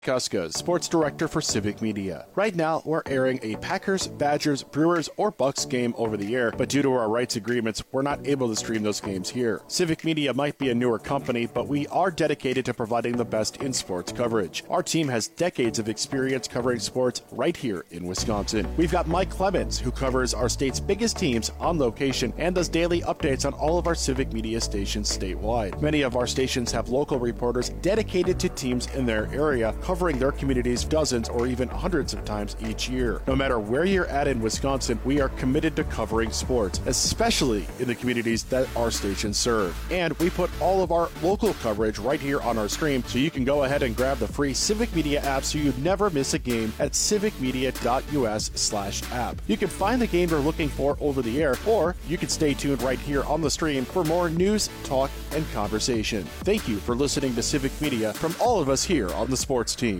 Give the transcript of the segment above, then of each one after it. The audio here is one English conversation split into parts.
Kuska, sports director for Civic Media. Right now, we're airing a Packers, Badgers, Brewers, or Bucks game over the air, but due to our rights agreements, we're not able to stream those games here. Civic Media might be a newer company, but we are dedicated to providing the best in sports coverage. Our team has decades of experience covering sports right here in Wisconsin. We've got Mike Clemens, who covers our state's biggest teams on location and does daily updates on all of our Civic Media stations statewide. Many of our stations have local reporters dedicated to teams in their area, covering their communities dozens or even hundreds of times each year. No matter where you're at in Wisconsin, we are committed to covering sports, especially in the communities that our stations serve. And we put all of our local coverage right here on our stream, so you can go ahead and grab the free Civic Media app so you never miss a game at civicmedia.us/app. You can find the game you're looking for over the air, or you can stay tuned right here on the stream for more news, talk, and conversation. Thank you for listening to Civic Media from all of us here on the sports team.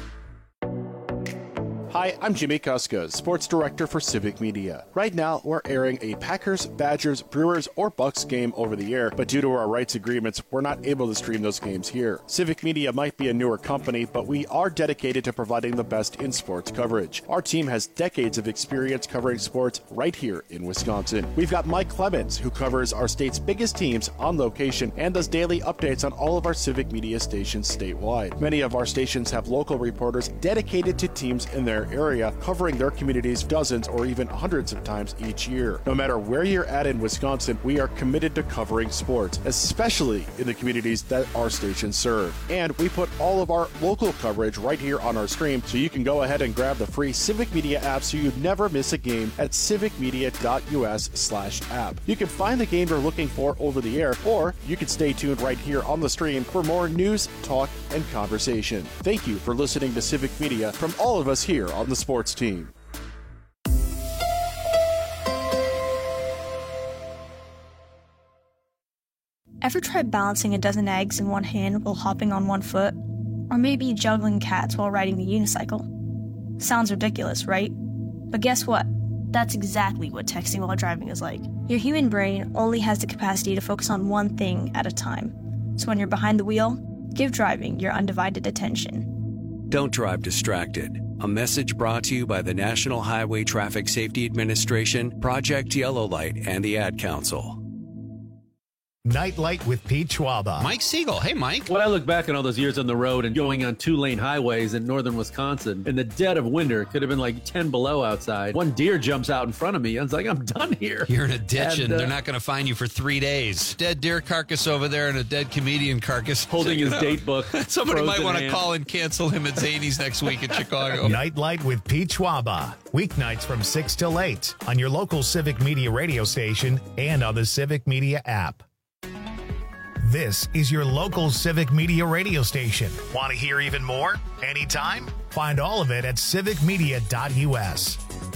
Hi, I'm Jimmy Kuska, sports director for Civic Media. Right now, we're airing a Packers, Badgers, Brewers, or Bucks game over the air, but due to our rights agreements, we're not able to stream those games here. Civic Media might be a newer company, but we are dedicated to providing the best in sports coverage. Our team has decades of experience covering sports right here in Wisconsin. We've got Mike Clemens, who covers our state's biggest teams on location and does daily updates on all of our Civic Media stations statewide. Many of our stations have local reporters dedicated to teams in their area, covering their communities dozens or even hundreds of times each year. No matter where you're at in Wisconsin, we are committed to covering sports, especially in the communities that our stations serve. And we put all of our local coverage right here on our stream, so you can go ahead and grab the free Civic Media app so you never miss a game at civicmedia.us/app. You can find the game you're looking for over the air, or you can stay tuned right here on the stream for more news, talk, and conversation. Thank you for listening to Civic Media from all of us here on the sports team. Ever tried balancing a dozen eggs in one hand while hopping on one foot? Or maybe juggling cats while riding the unicycle? Sounds ridiculous, right? But guess what? That's exactly what texting while driving is like. Your human brain only has the capacity to focus on one thing at a time. So when you're behind the wheel, give driving your undivided attention. Don't drive distracted. A message brought to you by the National Highway Traffic Safety Administration, Project Yellow Light, and the Ad Council. Nightlight with Pete Schwaba. Mike Siegel. Hey, Mike. When I look back on all those years on the road and going on 2-lane highways in northern Wisconsin, in the dead of winter, it could have been like 10 below outside. One deer jumps out in front of me. I was like, I'm done here. You're in a ditch and they're not going to find you for 3 days. Dead deer carcass over there and a dead comedian carcass. Holding his date book. Somebody might want to call and cancel him at Zany's next week in Chicago. Nightlight with Pete Schwaba. Weeknights from 6 till 8 on your local Civic Media radio station and on the Civic Media app. This is your local Civic Media radio station. Want to hear even more? Anytime? Find all of it at civicmedia.us.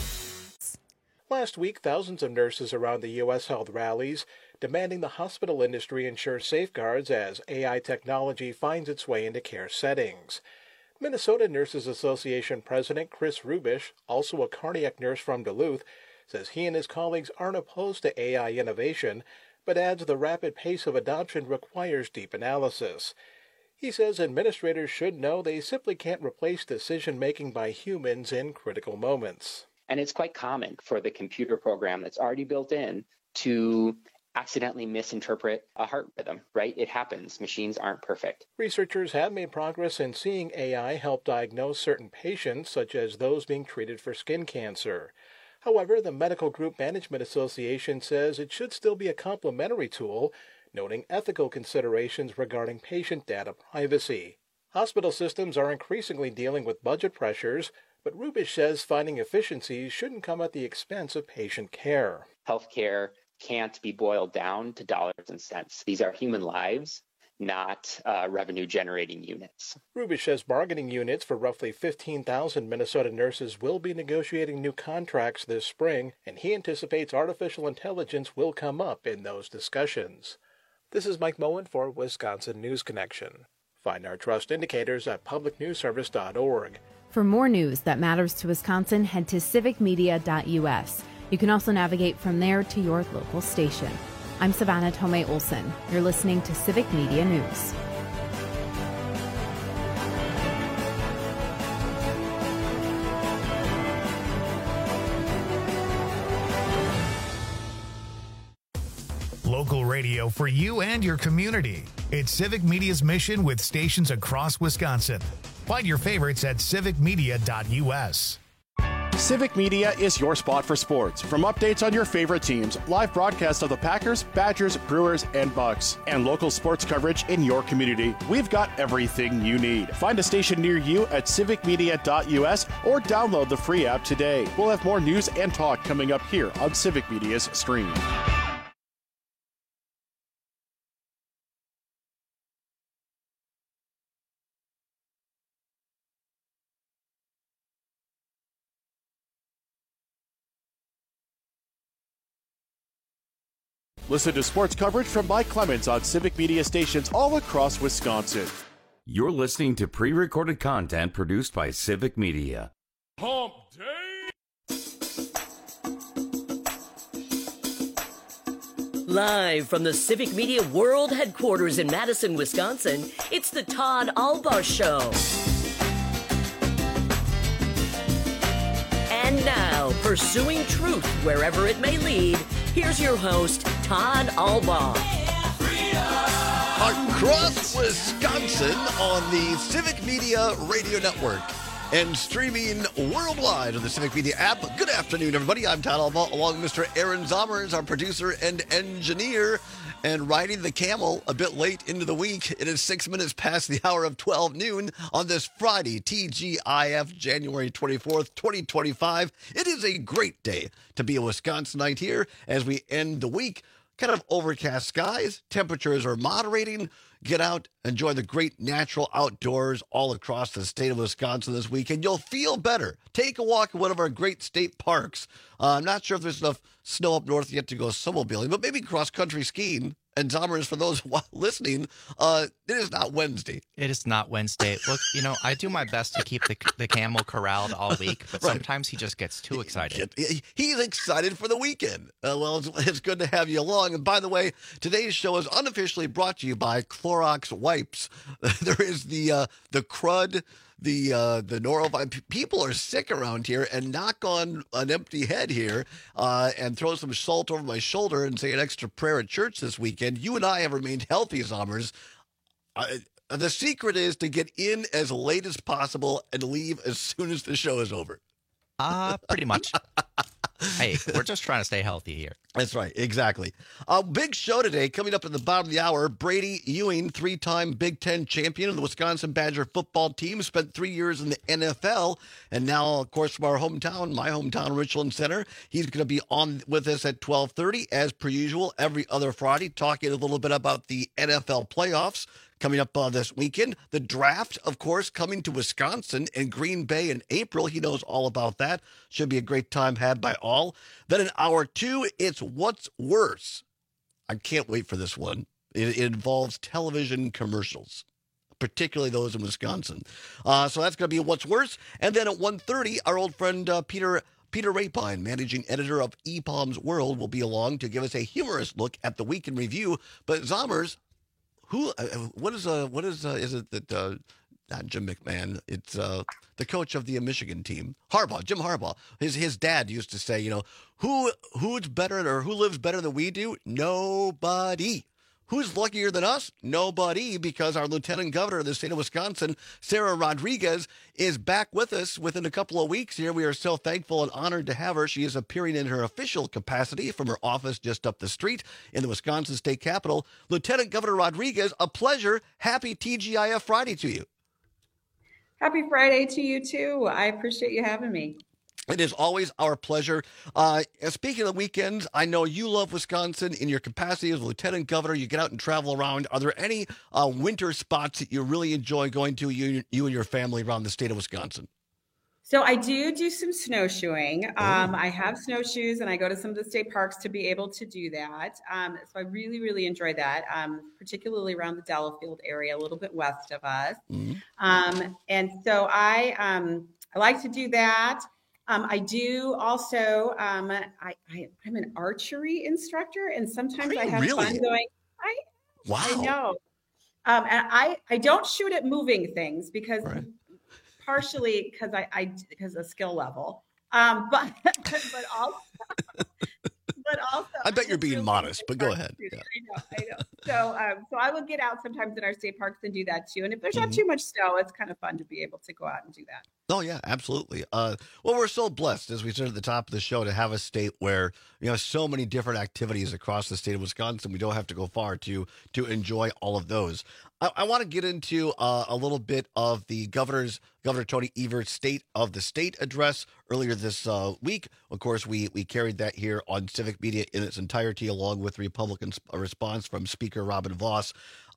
Last week, thousands of nurses around the U.S. held rallies demanding the hospital industry ensure safeguards as AI technology finds its way into care settings. Minnesota Nurses Association President Chris Rubish, also a cardiac nurse from Duluth, says he and his colleagues aren't opposed to AI innovation, but adds the rapid pace of adoption requires deep analysis. He says administrators should know they simply can't replace decision-making by humans in critical moments. And it's quite common for the computer program that's already built in to accidentally misinterpret a heart rhythm, right? It happens. Machines aren't perfect. Researchers have made progress in seeing AI help diagnose certain patients, such as those being treated for skin cancer. However, the Medical Group Management Association says it should still be a complementary tool, noting ethical considerations regarding patient data privacy. Hospital systems are increasingly dealing with budget pressures, but Rubish says finding efficiencies shouldn't come at the expense of patient care. Healthcare can't be boiled down to dollars and cents. These are human lives, not revenue-generating units. Rubish says bargaining units for roughly 15,000 Minnesota nurses will be negotiating new contracts this spring, and he anticipates artificial intelligence will come up in those discussions. This is Mike Moen for Wisconsin News Connection. Find our trust indicators at publicnewsservice.org. For more news that matters to Wisconsin, head to civicmedia.us. You can also navigate from there to your local station. I'm Savannah Tomei Olson. You're listening to Civic Media News. local radio for you and your community. It's Civic Media's mission with stations across Wisconsin. Find your favorites at civicmedia.us. Civic Media is your spot for sports. From updates on your favorite teams, live broadcasts of the Packers, Badgers, Brewers, and Bucks, and local sports coverage in your community, we've got everything you need. Find a station near you at civicmedia.us or download the free app today. We'll have more news and talk coming up here on Civic Media's stream. Listen to sports coverage from Mike Clemens on Civic Media stations all across Wisconsin. You're listening to pre-recorded content produced by Civic Media. Hump Day! Live from the Civic Media World Headquarters in Madison, Wisconsin, it's the Todd Albaugh Show. And now, pursuing truth wherever it may lead, here's your host, Todd Albaugh. Across Wisconsin on the Civic Media Radio Network and streaming worldwide on the Civic Media app. Good afternoon, everybody. I'm Todd Albaugh, along with Mr. Aaron Zommers, our producer and engineer, and riding the camel a bit late into the week. It is 6 minutes past the hour of 12 noon on this Friday, TGIF, January 24th, 2025. It is a great day to be a Wisconsinite here as we end the week. Kind of overcast skies. Temperatures are moderating. Get out, enjoy the great natural outdoors all across the state of Wisconsin this weekend. You'll feel better. Take a walk in one of our great state parks. I'm not sure if there's enough snow up north yet to go snowmobiling, but maybe cross-country skiing. And Zommers, for those listening, it is not Wednesday. It is not Wednesday. Look, I do my best to keep the camel corralled all week, but sometimes he just gets too excited. He's excited for the weekend. Well, it's good to have you along. And by the way, today's show is unofficially brought to you by Clorox wipes. There is the crud, the norovirus. People are sick around here, and knock on an empty head here and throw some salt over my shoulder and say an extra prayer at church this weekend. You and I have remained healthy, Zommers. The secret is to get in as late as possible and leave as soon as the show is over. Pretty much. Hey, we're just trying to stay healthy here. That's right. Exactly. Big show today. Coming up at the bottom of the hour, Brady Ewing, three-time Big Ten champion of the Wisconsin Badger football team, spent 3 years in the NFL, and now, of course, from our hometown, my hometown, Richland Center. He's going to be on with us at 12:30, as per usual, every other Friday, talking a little bit about the NFL playoffs coming up this weekend. The draft, of course, coming to Wisconsin and Green Bay in April. He knows all about that. Should be a great time had by all. Then in hour two, it's What's Worse. I can't wait for this one. It involves television commercials, particularly those in Wisconsin. So that's going to be What's Worse. And then at 1:30, our old friend Peter Rapine, managing editor of EPOM's World, will be along to give us a humorous look at the week in review. But Zommers, is it that not Jim McMahon? It's the coach of the Michigan team, Jim Harbaugh. His dad used to say, who's better or who lives better than we do? Nobody. Who's luckier than us? Nobody, because our lieutenant governor of the state of Wisconsin, Sarah Rodriguez, is back with us within a couple of weeks here. We are so thankful and honored to have her. She is appearing in her official capacity from her office just up the street in the Wisconsin State Capitol. Lieutenant Governor Rodriguez, a pleasure. Happy TGIF Friday to you. Happy Friday to you, too. I appreciate you having me. It is always our pleasure. Speaking of the weekends, I know you love Wisconsin in your capacity as lieutenant governor. You get out and travel around. Are there any winter spots that you really enjoy going to, you and your family, around the state of Wisconsin? So I do some snowshoeing. I have snowshoes, and I go to some of the state parks to be able to do that. So I really, really enjoy that, particularly around the Delafield area, a little bit west of us. Mm-hmm. And so I like to do that. I do also, I'm an archery instructor, and sometimes I have fun going. Wow. I know. And I don't shoot at moving things because partially because of skill level, but also, I bet you're being modest, but go ahead. Yeah. I know. So I will get out sometimes in our state parks and do that too. And if there's not Mhm. too much snow, it's kind of fun to be able to go out and do that. Oh, yeah, absolutely. Well, we're so blessed, as we said at the top of the show, to have a state where so many different activities across the state of Wisconsin. We don't have to go far to enjoy all of those. I want to get into a little bit of the Governor Tony Evers' State of the State address earlier this week. Of course, we carried that here on Civic Media in its entirety, along with Republican response from Speaker Robin Vos.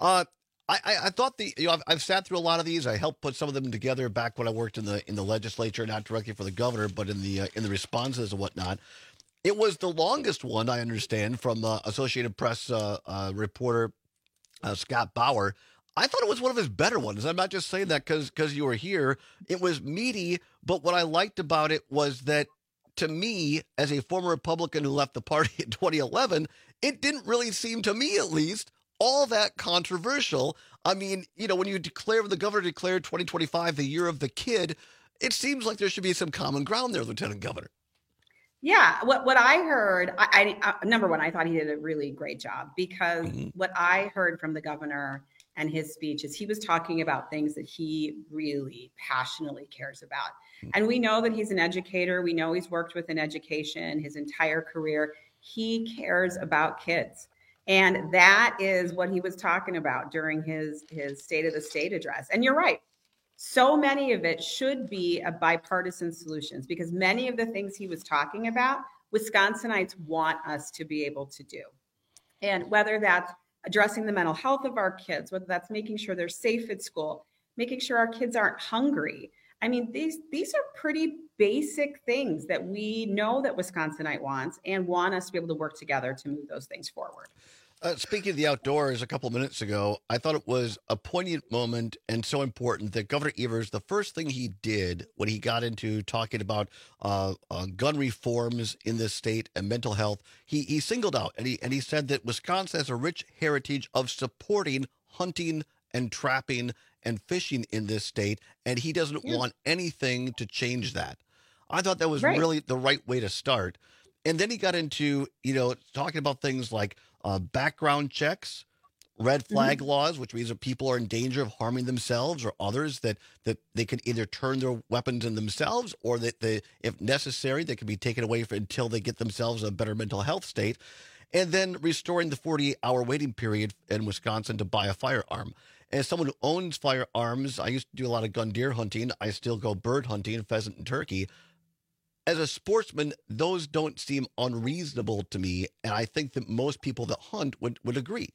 I thought I've sat through a lot of these. I helped put some of them together back when I worked in the legislature, not directly for the governor, but in the responses and whatnot. It was the longest one, I understand, from Associated Press reporter Scott Bauer. I thought it was one of his better ones. I'm not just saying that because you were here. It was meaty, but what I liked about it was that, to me, as a former Republican who left the party in 2011, it didn't really seem, to me at least, all that controversial. I mean, when the governor declared 2025 the year of the kid, it seems like there should be some common ground there, Lieutenant Governor. Yeah, what I heard, number one, I thought he did a really great job, because what I heard from the governor and his speech is he was talking about things that he really passionately cares about. And we know that he's an educator. We know he's worked within education his entire career. He cares about kids. And that is what he was talking about during his State of the State address. And you're right. So many of it should be a bipartisan solutions, because many of the things he was talking about, Wisconsinites want us to be able to do. And whether that's addressing the mental health of our kids, whether that's making sure they're safe at school, making sure our kids aren't hungry. I mean, these are pretty basic things that we know that Wisconsinite wants and want us to be able to work together to move those things forward. Speaking of the outdoors a couple of minutes ago, I thought it was a poignant moment and so important that Governor Evers, the first thing he did when he got into talking about gun reforms in this state and mental health, he singled out and he said that Wisconsin has a rich heritage of supporting hunting and trapping and fishing in this state, and he doesn't want anything to change that. I thought that was really the right way to start. And then he got into, talking about things like background checks, red flag laws, which means that people are in danger of harming themselves or others, that they can either turn their weapons in themselves, or that if necessary, they can be taken away until they get themselves in a better mental health state. And then restoring the 48-hour waiting period in Wisconsin to buy a firearm. As someone who owns firearms, I used to do a lot of gun deer hunting. I still go bird hunting, pheasant and turkey. As a sportsman, those don't seem unreasonable to me, and I think that most people that hunt would agree.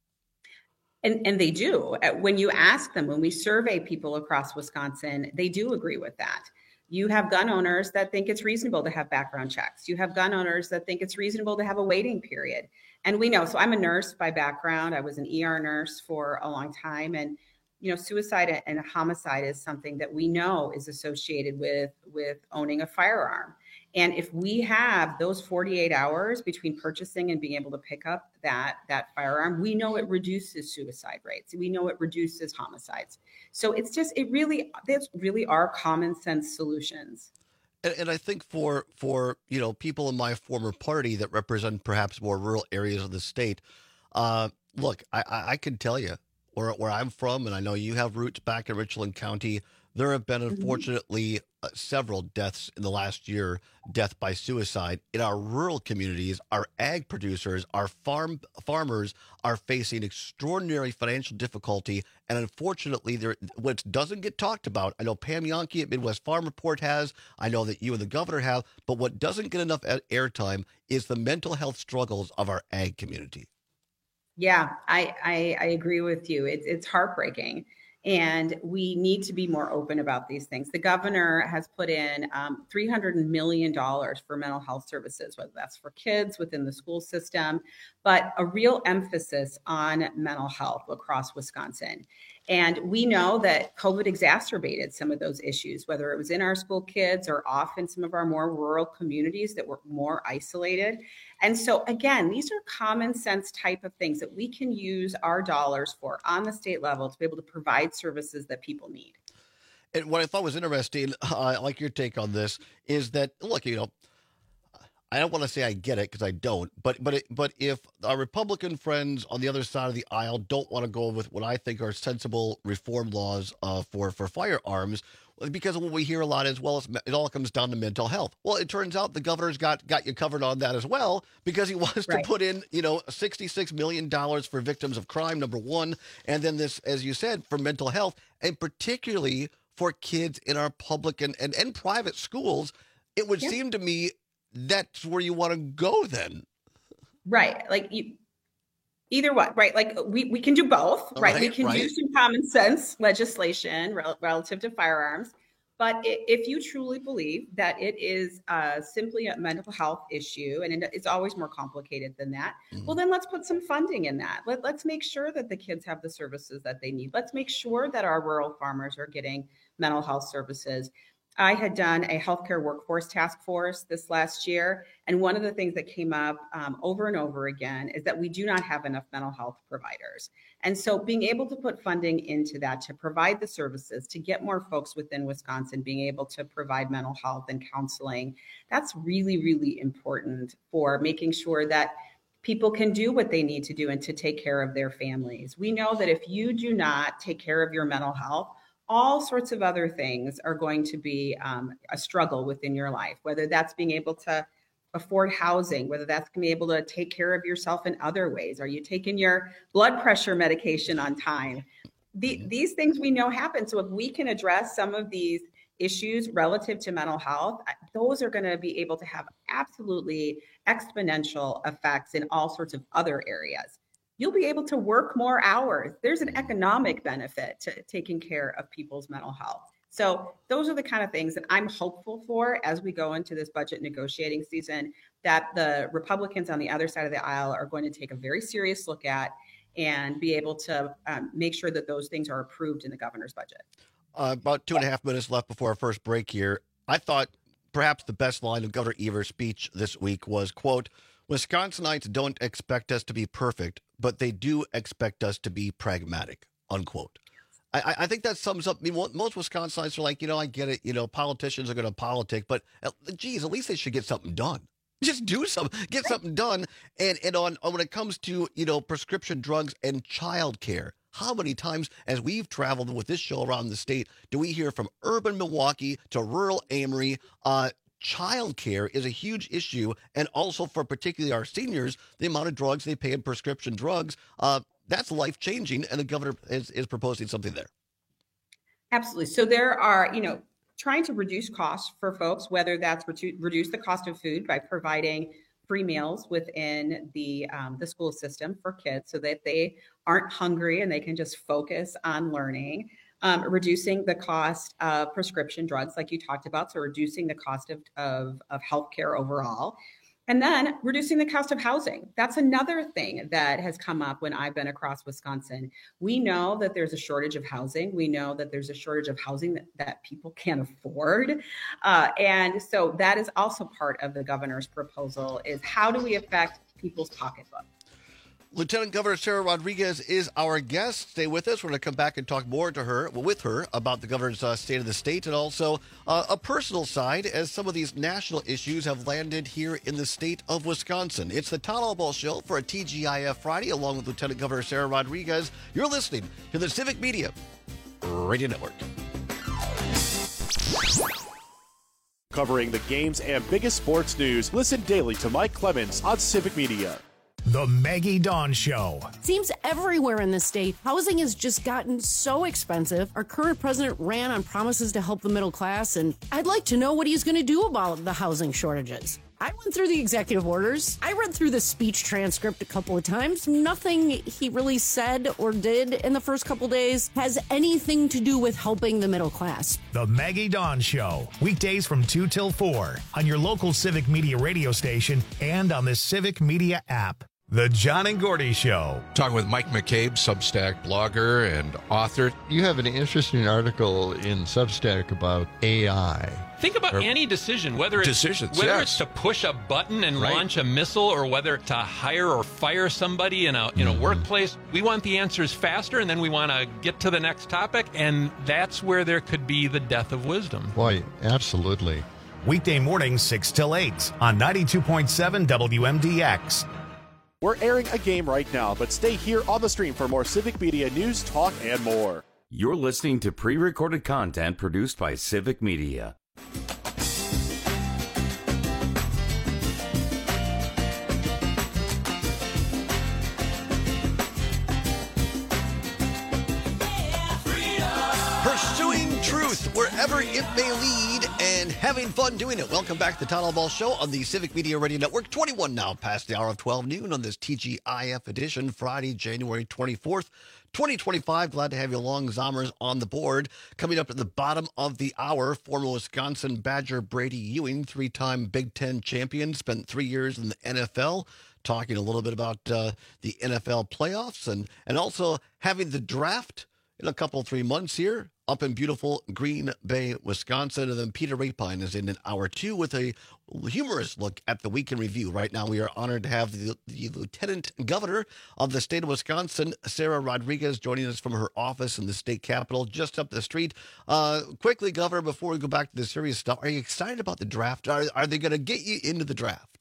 And they do. When you ask them, when we survey people across Wisconsin, they do agree with that. You have gun owners that think it's reasonable to have background checks. You have gun owners that think it's reasonable to have a waiting period. And we know, so I'm a nurse by background. I was an ER nurse for a long time. And suicide and homicide is something that we know is associated with owning a firearm. And if we have those 48 hours between purchasing and being able to pick up that firearm, we know it reduces suicide rates. We know it reduces homicides. So that's really are common sense solutions. And I think for people in my former party that represent perhaps more rural areas of the state, look, I can tell you, where I'm from, and I know you have roots back in Richland County, there have been, unfortunately, several deaths in the last year, death by suicide. In our rural communities, our ag producers, our farmers are facing extraordinary financial difficulty, and unfortunately, what doesn't get talked about, I know Pam Yonke at Midwest Farm Report has, I know that you and the governor have, but what doesn't get enough airtime is the mental health struggles of our ag community. Yeah, I agree with you. It's heartbreaking. And we need to be more open about these things. The governor has put in $300 million for mental health services, whether that's for kids within the school system, but a real emphasis on mental health across Wisconsin. And we know that COVID exacerbated some of those issues, whether it was in our school kids or off in some of our more rural communities that were more isolated. And so, again, these are common sense type of things that we can use our dollars for on the state level to be able to provide services that people need. And what I thought was interesting, I like your take on this, is that, look, I don't want to say I get it because I don't, but if our Republican friends on the other side of the aisle don't want to go with what I think are sensible reform laws for firearms, because what we hear a lot is, well, it all comes down to mental health. Well, it turns out the governor's got you covered on that as well, because he wants to put in, $66 million for victims of crime, number one, and then this, as you said, for mental health, and particularly for kids in our public and private schools. It would seem to me that's where you want to go then. Right. Like either what, right? Like we can do both, right? We can do some common sense legislation relative to firearms. But if you truly believe that it is simply a mental health issue, and it's always more complicated than that, well, then let's put some funding in that. Let's make sure that the kids have the services that they need. Let's make sure that our rural farmers are getting mental health services. I had done a healthcare workforce task force this last year, and one of the things that came up over and over again is that we do not have enough mental health providers. And so being able to put funding into that to provide the services, to get more folks within Wisconsin being able to provide mental health and counseling, that's really, really important for making sure that people can do what they need to do and to take care of their families. We know that if you do not take care of your mental health, all sorts of other things are going to be a struggle within your life, whether that's being able to afford housing, whether that's going to be able to take care of yourself in other ways. Are you taking your blood pressure medication on time? These things we know happen. So if we can address some of these issues relative to mental health, those are going to be able to have absolutely exponential effects in all sorts of other areas. You'll be able to work more hours. There's an economic benefit to taking care of people's mental health. So those are the kind of things that I'm hopeful for as we go into this budget negotiating season, that the Republicans on the other side of the aisle are going to take a very serious look at and be able to make sure that those things are approved in the governor's budget. About 2.5 minutes left before our first break here. I thought perhaps the best line of Governor Evers' speech this week was, quote, "Wisconsinites don't expect us to be perfect, but they do expect us to be pragmatic," unquote. I think that sums up. I mean, most Wisconsinites are like, I get it. Politicians are going to politic, but geez, at least they should get something done. Just do something, get something done. And on when it comes to, prescription drugs and child care, how many times as we've traveled with this show around the state do we hear from urban Milwaukee to rural Amory, child care is a huge issue, and also for particularly our seniors, the amount of drugs they pay in prescription drugs, that's life-changing, and the governor is proposing something there. Absolutely. So there are, trying to reduce costs for folks, whether that's reduce the cost of food by providing free meals within the school system for kids so that they aren't hungry and they can just focus on learning. Reducing the cost of prescription drugs, like you talked about, so reducing the cost of healthcare overall, and then reducing the cost of housing. That's another thing that has come up when I've been across Wisconsin. We know that there's a shortage of housing. We know that there's a shortage of housing that people can't afford. And so that is also part of the governor's proposal, is how do we affect people's pocketbook? Lieutenant Governor Sarah Rodriguez is our guest. Stay with us. We're going to come back and talk more with her about the governor's state of the state, and also a personal side as some of these national issues have landed here in the state of Wisconsin. It's the Todd Albaugh Show for a TGIF Friday, along with Lieutenant Governor Sarah Rodriguez. You're listening to the Civic Media Radio Network. Covering the games and biggest sports news, listen daily to Mike Clemens on Civic Media. The Maggie Dawn Show. Seems everywhere in the state, housing has just gotten so expensive. Our current president ran on promises to help the middle class, and I'd like to know what he's going to do about the housing shortages. I went through the executive orders. I read through the speech transcript a couple of times. Nothing he really said or did in the first couple days has anything to do with helping the middle class. The Maggie Dawn Show. Weekdays from 2 till 4 on your local Civic Media radio station and on the Civic Media app. The John and Gordy Show. Talking with Mike McCabe, Substack blogger and author. You have an interesting article in Substack about AI. Think about any decision, whether it's to push a button and launch a missile, or whether to hire or fire somebody in a workplace. We want the answers faster, and then we want to get to the next topic, and that's where there could be the death of wisdom. Boy, absolutely. Weekday mornings 6 till 8 on 92.7 WMDX. We're airing a game right now, but stay here on the stream for more Civic Media news, talk, and more. You're listening to pre-recorded content produced by Civic Media. Pursuing truth wherever it may lead and having fun doing it. Welcome back to the Town Hall Ball Show on the Civic Media Radio Network. 21 now past the hour of 12 noon on this TGIF edition, Friday, January 24th, 2025. Glad to have you along, Zommers on the board. Coming up at the bottom of the hour, former Wisconsin Badger Brady Ewing, three-time Big Ten champion, spent 3 years in the NFL, talking a little bit about the NFL playoffs and also having the draft in a couple, 3 months here up in beautiful Green Bay, Wisconsin. And then Peter Rapine is in hour 2 with a humorous look at the week in review. Right now, we are honored to have the Lieutenant Governor of the state of Wisconsin, Sarah Rodriguez, joining us from her office in the state capitol just up the street. Quickly, Governor, before we go back to the serious stuff, are you excited about the draft? Are they going to get you into the draft?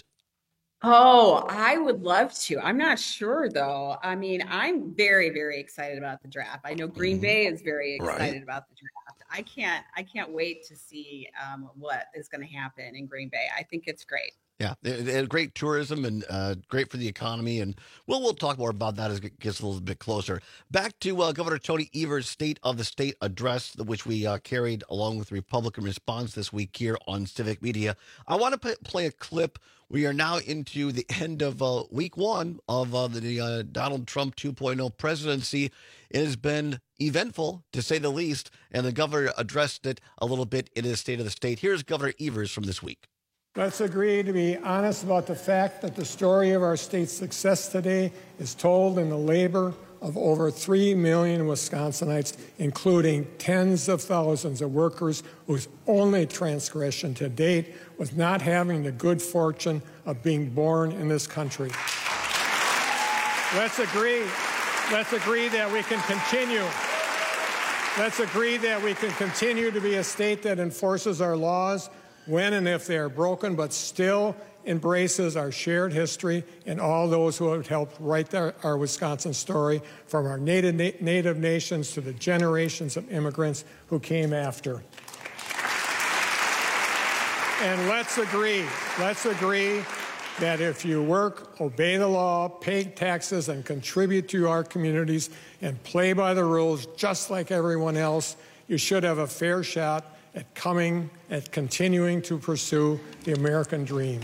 Oh, I would love to. I'm not sure, though. I mean, I'm very, very excited about the draft. I know Green Bay is very excited about the draft. I can't wait to see what is going to happen in Green Bay. I think it's great. Yeah, they had great tourism and great for the economy. And we'll talk more about that as it gets a little bit closer. Back to Governor Tony Evers' State of the State address, which we carried along with the Republican response this week here on Civic Media. I want to play a clip. We are now into the end of week one of the Donald Trump 2.0 presidency. It has been eventful, to say the least, and the governor addressed it a little bit in his State of the State. Here's Governor Evers from this week. Let's agree to be honest about the fact that the story of our state's success today is told in the labor of over 3 million Wisconsinites, including tens of thousands of workers whose only transgression to date was not having the good fortune of being born in this country. Let's agree that we can continue. Let's agree that we can continue to be a state that enforces our laws when and if they are broken, but still embraces our shared history and all those who have helped write our Wisconsin story, from our native nations to the generations of immigrants who came after. And let's agree that if you work, obey the law, pay taxes, and contribute to our communities and play by the rules just like everyone else, you should have a fair shot at continuing to pursue the American dream.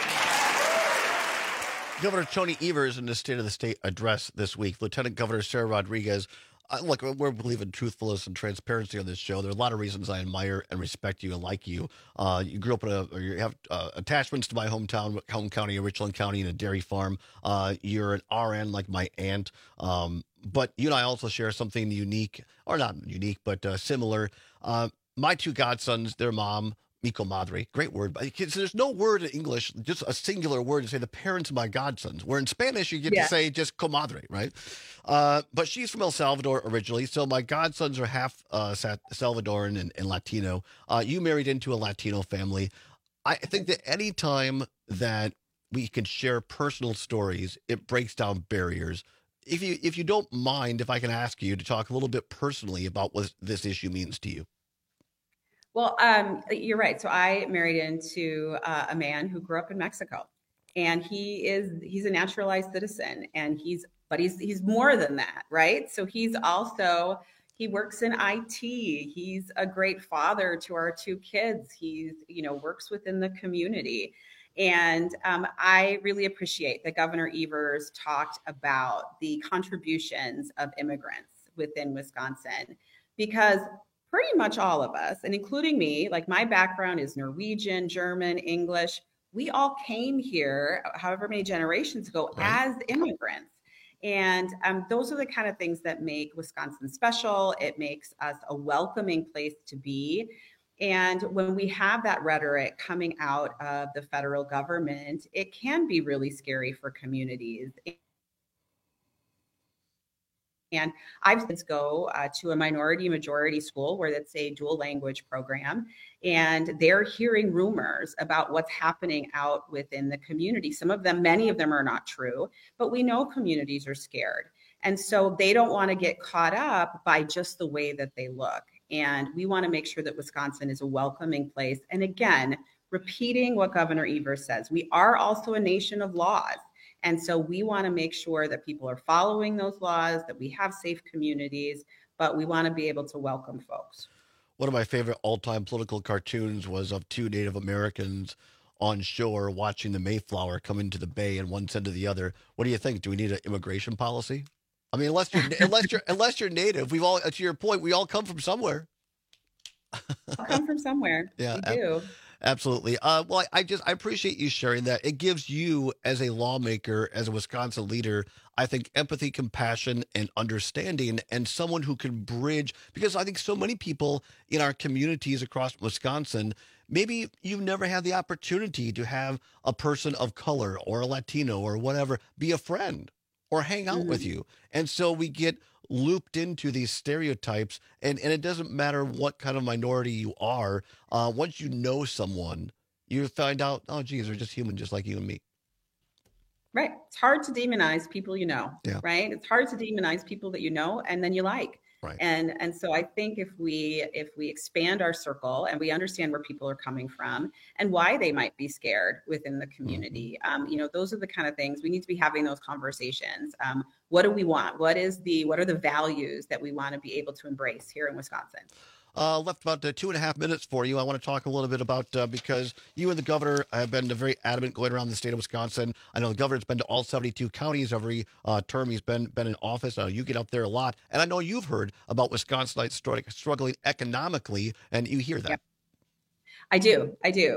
Governor Tony Evers in the State of the State address this week. Lieutenant Governor Sarah Rodriguez. Look, we believe in truthfulness and transparency on this show. There are a lot of reasons I admire and respect you and like you. You grew up you have attachments to my home county, Richland County, in a dairy farm. You're an RN like my aunt. But you and I also share something unique, or not unique, but similar. My two godsons, their mom, mi comadre, great word. But there's no word in English, just a singular word to say the parents of my godsons. Where in Spanish, you get to say just comadre, right? But she's from El Salvador originally, so my godsons are half Salvadoran and Latino. You married into a Latino family. I think that any time that we can share personal stories, it breaks down barriers. If you don't mind, if I can ask you to talk a little bit personally about what this issue means to you. Well, you're right. So I married into a man who grew up in Mexico, and he's a naturalized citizen, and he's more than that, right? So he works in IT. He's a great father to our two kids. He's, works within the community. And I really appreciate that Governor Evers talked about the contributions of immigrants within Wisconsin, because pretty much all of us, and including me, like my background is Norwegian, German, English. We all came here, however many generations ago, as immigrants. And those are the kind of things that make Wisconsin special. It makes us a welcoming place to be. And when we have that rhetoric coming out of the federal government, it can be really scary for communities. And I've since go to a minority majority school where it's a dual language program, and they're hearing rumors about what's happening out within the community. Many of them are not true, but we know communities are scared. And so they don't want to get caught up by just the way that they look. And we want to make sure that Wisconsin is a welcoming place. And again, repeating what Governor Evers says, we are also a nation of laws. And so we want to make sure that people are following those laws, that we have safe communities, but we want to be able to welcome folks. One of my favorite all-time political cartoons was of two Native Americans on shore watching the Mayflower come into the bay and one said to the other, "What do you think? Do we need an immigration policy?" I mean, unless you're Native, we've all, to your point, we all come from somewhere. Come from somewhere. Yeah, we do. Absolutely. Well, I appreciate you sharing that. It gives you, as a lawmaker, as a Wisconsin leader, I think empathy, compassion, and understanding, and someone who can bridge, because I think so many people in our communities across Wisconsin, maybe you've never had the opportunity to have a person of color or a Latino or whatever be a friend or hang out with you. And so we get looped into these stereotypes, and it doesn't matter what kind of minority you are. Once you know someone, you find out, oh, geez, they're just human, just like you and me. Right. It's hard to demonize people you know, yeah. Right? It's hard to demonize people that you know and then you like. Right. And so I think if we expand our circle and we understand where people are coming from and why they might be scared within the community, those are the kind of things we need to be having those conversations. What do we want? What are the values that we want to be able to embrace here in Wisconsin? Left about 2.5 minutes for you. I want to talk a little bit about, because you and the governor have been very adamant going around the state of Wisconsin. I know the governor's been to all 72 counties every term he's been in office. You get up there a lot. And I know you've heard about Wisconsinites struggling economically, and you hear that. Yep. I do.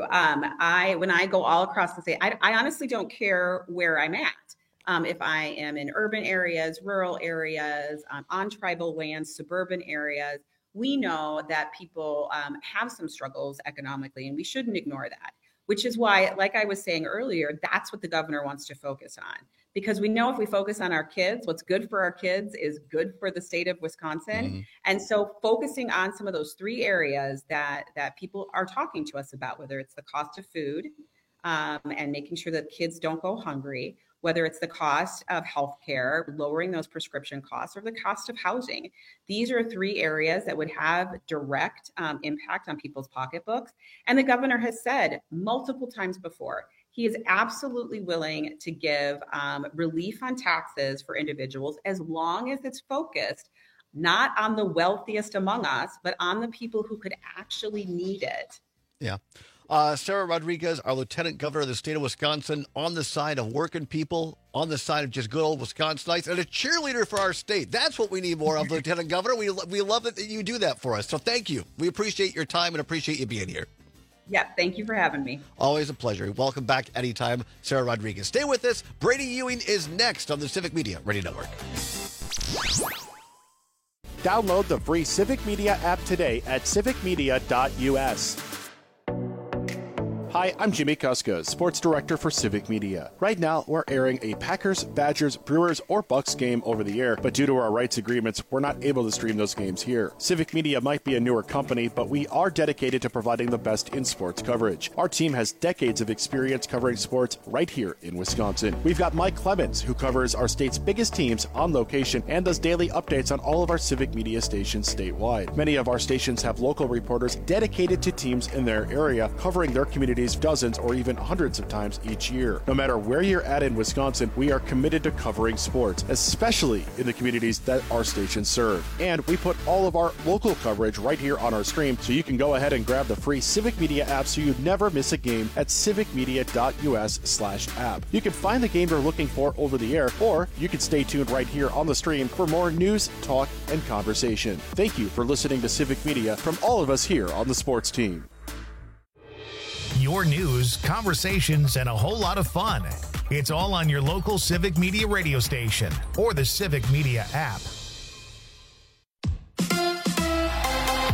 When I go all across the state, I honestly don't care where I'm at. If I am in urban areas, rural areas, on tribal lands, suburban areas, we know that people have some struggles economically, and we shouldn't ignore that, which is why, like I was saying earlier, that's what the governor wants to focus on. Because we know if we focus on our kids, what's good for our kids is good for the state of Wisconsin. Mm-hmm. And so focusing on some of those three areas that people are talking to us about, whether it's the cost of food and making sure that kids don't go hungry, whether it's the cost of healthcare, lowering those prescription costs, or the cost of housing. These are three areas that would have direct impact on people's pocketbooks. And the governor has said multiple times before, he is absolutely willing to give relief on taxes for individuals as long as it's focused not on the wealthiest among us, but on the people who could actually need it. Yeah. Sarah Rodriguez, our Lieutenant Governor of the state of Wisconsin, on the side of working people, on the side of just good old Wisconsinites, and a cheerleader for our state. That's what we need more of, Lieutenant Governor. We love it that you do that for us. So thank you. We appreciate your time and appreciate you being here. Yeah, thank you for having me. Always a pleasure. Welcome back anytime, Sarah Rodriguez. Stay with us. Brady Ewing is next on the Civic Media Radio Network. Download the free Civic Media app today at civicmedia.us. Hi, I'm Jimmy Kuska, Sports Director for Civic Media. Right now, we're airing a Packers, Badgers, Brewers, or Bucks game over the air, but due to our rights agreements, we're not able to stream those games here. Civic Media might be a newer company, but we are dedicated to providing the best in sports coverage. Our team has decades of experience covering sports right here in Wisconsin. We've got Mike Clemens, who covers our state's biggest teams on location and does daily updates on all of our Civic Media stations statewide. Many of our stations have local reporters dedicated to teams in their area, covering their communities dozens or even hundreds of times each year. No matter where you're at in Wisconsin, we are committed to covering sports, especially in the communities that our stations serve. And we put all of our local coverage right here on our stream, so you can go ahead and grab the free Civic Media app so you never miss a game at civicmedia.us/app. You can find the game you're looking for over the air, or you can stay tuned right here on the stream for more news, talk, and conversation. Thank you for listening to Civic Media from all of us here on the sports team. Your news, conversations, and a whole lot of fun. It's all on your local Civic Media radio station or the Civic Media app.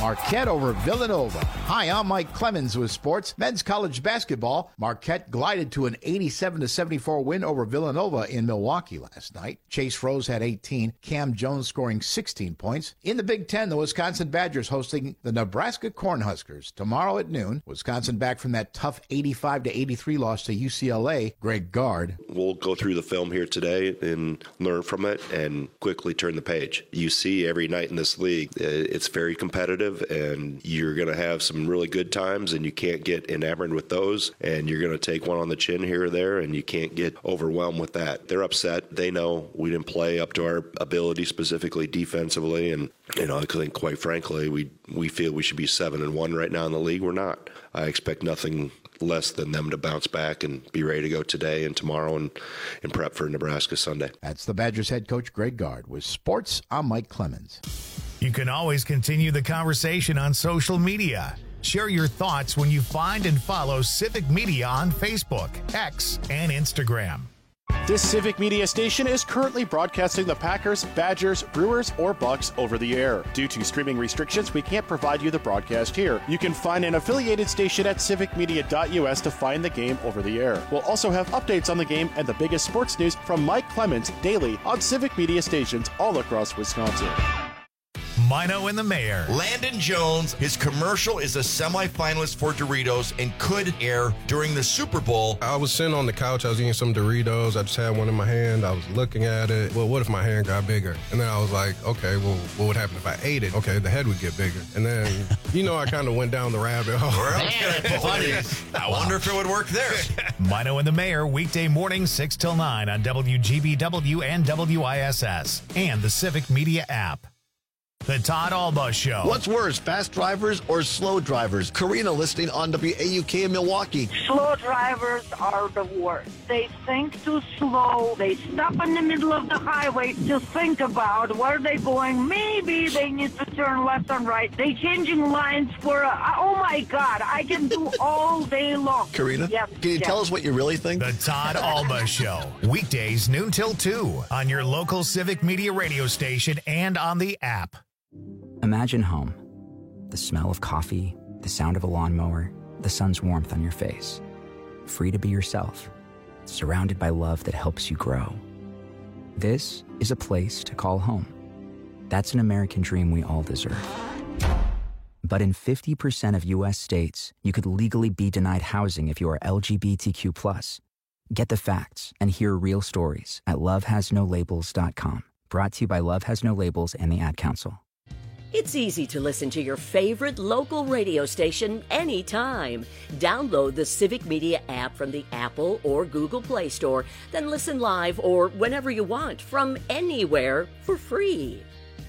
Marquette over Villanova. Hi, I'm Mike Clemens with sports. Men's college basketball. Marquette glided to an 87-74 win over Villanova in Milwaukee last night. Chase Rose had 18. Cam Jones scoring 16 points. In the Big Ten, the Wisconsin Badgers hosting the Nebraska Cornhuskers tomorrow at noon. Wisconsin back from that tough 85-83 loss to UCLA. Greg Gard. We'll go through the film here today and learn from it and quickly turn the page. You see every night in this league, it's very competitive, and you're going to have some really good times, and you can't get enamored with those, and you're going to take one on the chin here or there, and you can't get overwhelmed with that. They're upset. They know we didn't play up to our ability, specifically defensively, and I think, quite frankly, we feel we should be 7-1 right now in the league. We're not. I expect nothing less than them to bounce back and be ready to go today and tomorrow and prep for Nebraska Sunday. That's the Badgers head coach Greg Gard. With sports, I'm Mike Clemens. You can always continue the conversation on social media. Share your thoughts when you find and follow Civic Media on Facebook, X, and Instagram. This Civic Media station is currently broadcasting the Packers, Badgers, Brewers, or Bucks over the air. Due to streaming restrictions, we can't provide you the broadcast here. You can find an affiliated station at civicmedia.us to find the game over the air. We'll also have updates on the game and the biggest sports news from Mike Clemens daily on Civic Media stations all across Wisconsin. Mino and the Mayor. Landon Jones, his commercial is a semifinalist for Doritos and could air during the Super Bowl. I was sitting on the couch, I was eating some Doritos, I just had one in my hand, I was looking at it. Well, what if my hand got bigger? And then I was like, okay, well, what would happen if I ate it? Okay, the head would get bigger. And then, I kind of went down the rabbit hole. I wonder if it would work there. Mino and the Mayor, weekday morning 6 till 9 on WGBW and WISS and the Civic Media app. The Todd Alba Show. What's worse, fast drivers or slow drivers? Karina listening on WAUK in Milwaukee. Slow drivers are the worst. They think too slow. They stop in the middle of the highway to think about where they're going. Maybe they need to turn left and right. They changing lines for, oh my God, I can do all day long. Karina, can you tell us what you really think? The Todd Alba Show. Weekdays noon till 2 on your local Civic Media radio station and on the app. Imagine home. The smell of coffee, the sound of a lawnmower, the sun's warmth on your face. Free to be yourself, surrounded by love that helps you grow. This is a place to call home. That's an American dream we all deserve. But in 50% of U.S. states, you could legally be denied housing if you are LGBTQ+. Get the facts and hear real stories at lovehasnolabels.com. Brought to you by Love Has No Labels and the Ad Council. It's easy to listen to your favorite local radio station anytime. Download the Civic Media app from the Apple or Google Play Store, then listen live or whenever you want from anywhere for free.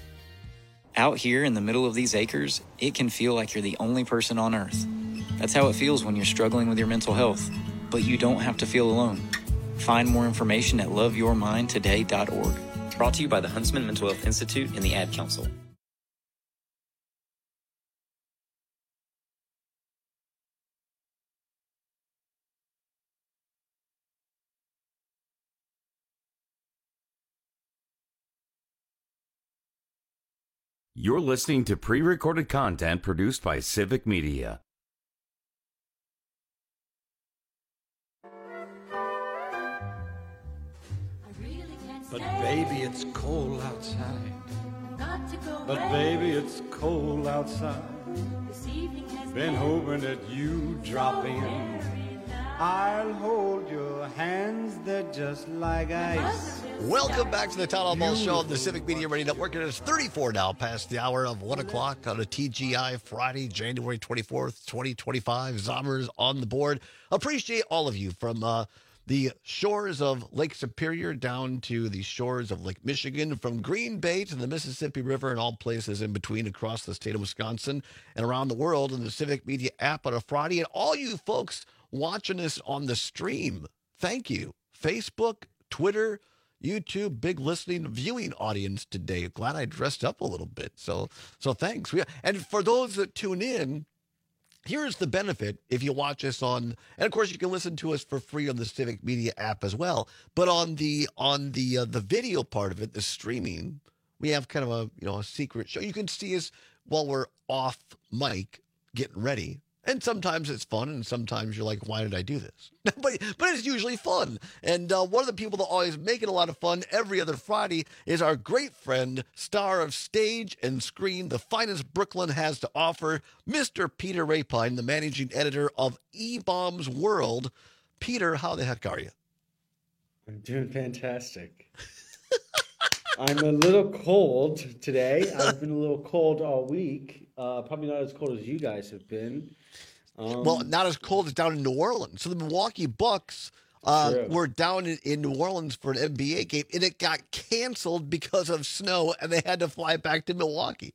Out here in the middle of these acres, it can feel like you're the only person on Earth. That's how it feels when you're struggling with your mental health. But you don't have to feel alone. Find more information at loveyourmindtoday.org. Brought to you by the Huntsman Mental Health Institute and the Ad Council. You're listening to pre-recorded content produced by Civic Media. But baby, it's cold outside. But baby, it's cold outside. Been hoping that you drop in. I'll hold your hands, they're just like ice. Welcome back to the Todd Alba Show on the Civic Media Radio Network. It is 34 now past the hour of 1 o'clock on a TGI Friday, January 24th, 2025. Zommers on the board. Appreciate all of you from the shores of Lake Superior down to the shores of Lake Michigan, from Green Bay to the Mississippi River and all places in between across the state of Wisconsin and around the world in the Civic Media app on a Friday. And all you folks watching us on the stream, thank you. Facebook, Twitter, YouTube, big listening, viewing audience today. Glad I dressed up a little bit. So thanks. And for those that tune in, here's the benefit if you watch us on, and of course you can listen to us for free on the Civic Media app as well. But on the video part of it, the streaming, we have kind of a secret show. You can see us while we're off mic getting ready. And sometimes it's fun, and sometimes you're like, why did I do this? but it's usually fun. And one of the people that always make it a lot of fun every other Friday is our great friend, star of stage and screen, the finest Brooklyn has to offer, Mr. Peter Rapine, the managing editor of E-Bombs World. Peter, how the heck are you? I'm doing fantastic. I'm a little cold today. I've been a little cold all week. Probably not as cold as you guys have been. Well, not as cold as down in New Orleans. So the Milwaukee Bucks were down in New Orleans for an NBA game, and it got canceled because of snow, and they had to fly back to Milwaukee.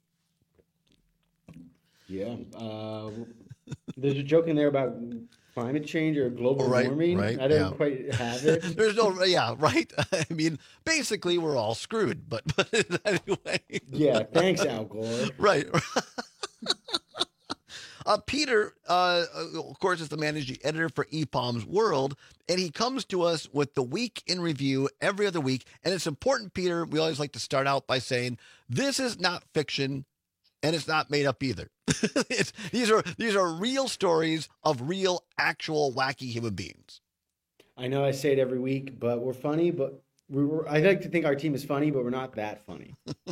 Yeah. There's a joke in there about climate change or global warming. Right, I don't quite have it. There's no, right? I mean, basically, we're all screwed, but anyway. Yeah, thanks, Al Gore. Right. Peter, of course, is the managing editor for E-Bombs World, and he comes to us with the Week in Review every other week. And it's important, Peter, we always like to start out by saying, this is not fiction, and it's not made up either. These are real stories of real, actual, wacky human beings. I know I say it every week, but we're funny, but I like to think our team is funny, but we're not that funny.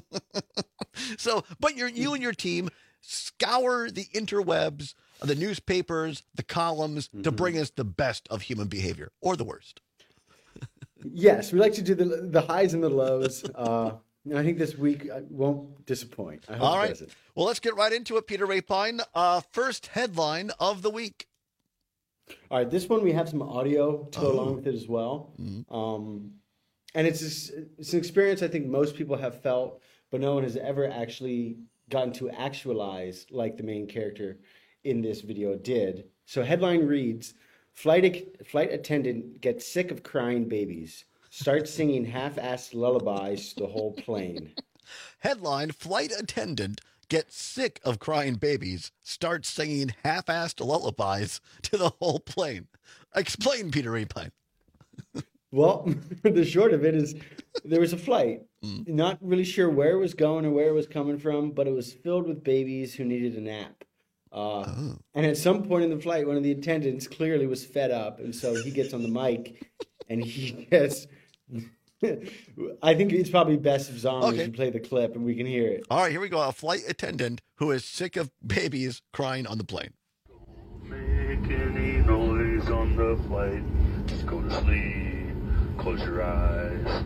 But you and your team scour the interwebs, the newspapers, the columns to bring us the best of human behavior, or the worst. Yes, we like to do the highs and the lows. And I think this week won't disappoint. I hope All it right. doesn't. Well, let's get right into it, Peter Rapine. First headline of the week. All right, this one we have some audio to go along with it as well. And it's an experience I think most people have felt, but no one has ever actually gotten to actualize like the main character in this video did. So headline reads, Flight attendant gets sick of crying babies. Starts singing half-assed lullabies to the whole plane. Headline, flight attendant gets sick of crying babies, starts singing half-assed lullabies to the whole plane. Explain, Peter Rapine. Well, the short of it is there was a flight. Not really sure where it was going or where it was coming from, but it was filled with babies who needed a nap. And at some point in the flight, one of the attendants clearly was fed up, and so he gets on the mic, and he gets... I think it's probably best if Zombie should play the clip, and we can hear it. All right, here we go. A flight attendant who is sick of babies crying on the plane. Make any noise on the flight. Just go to sleep. Close your eyes.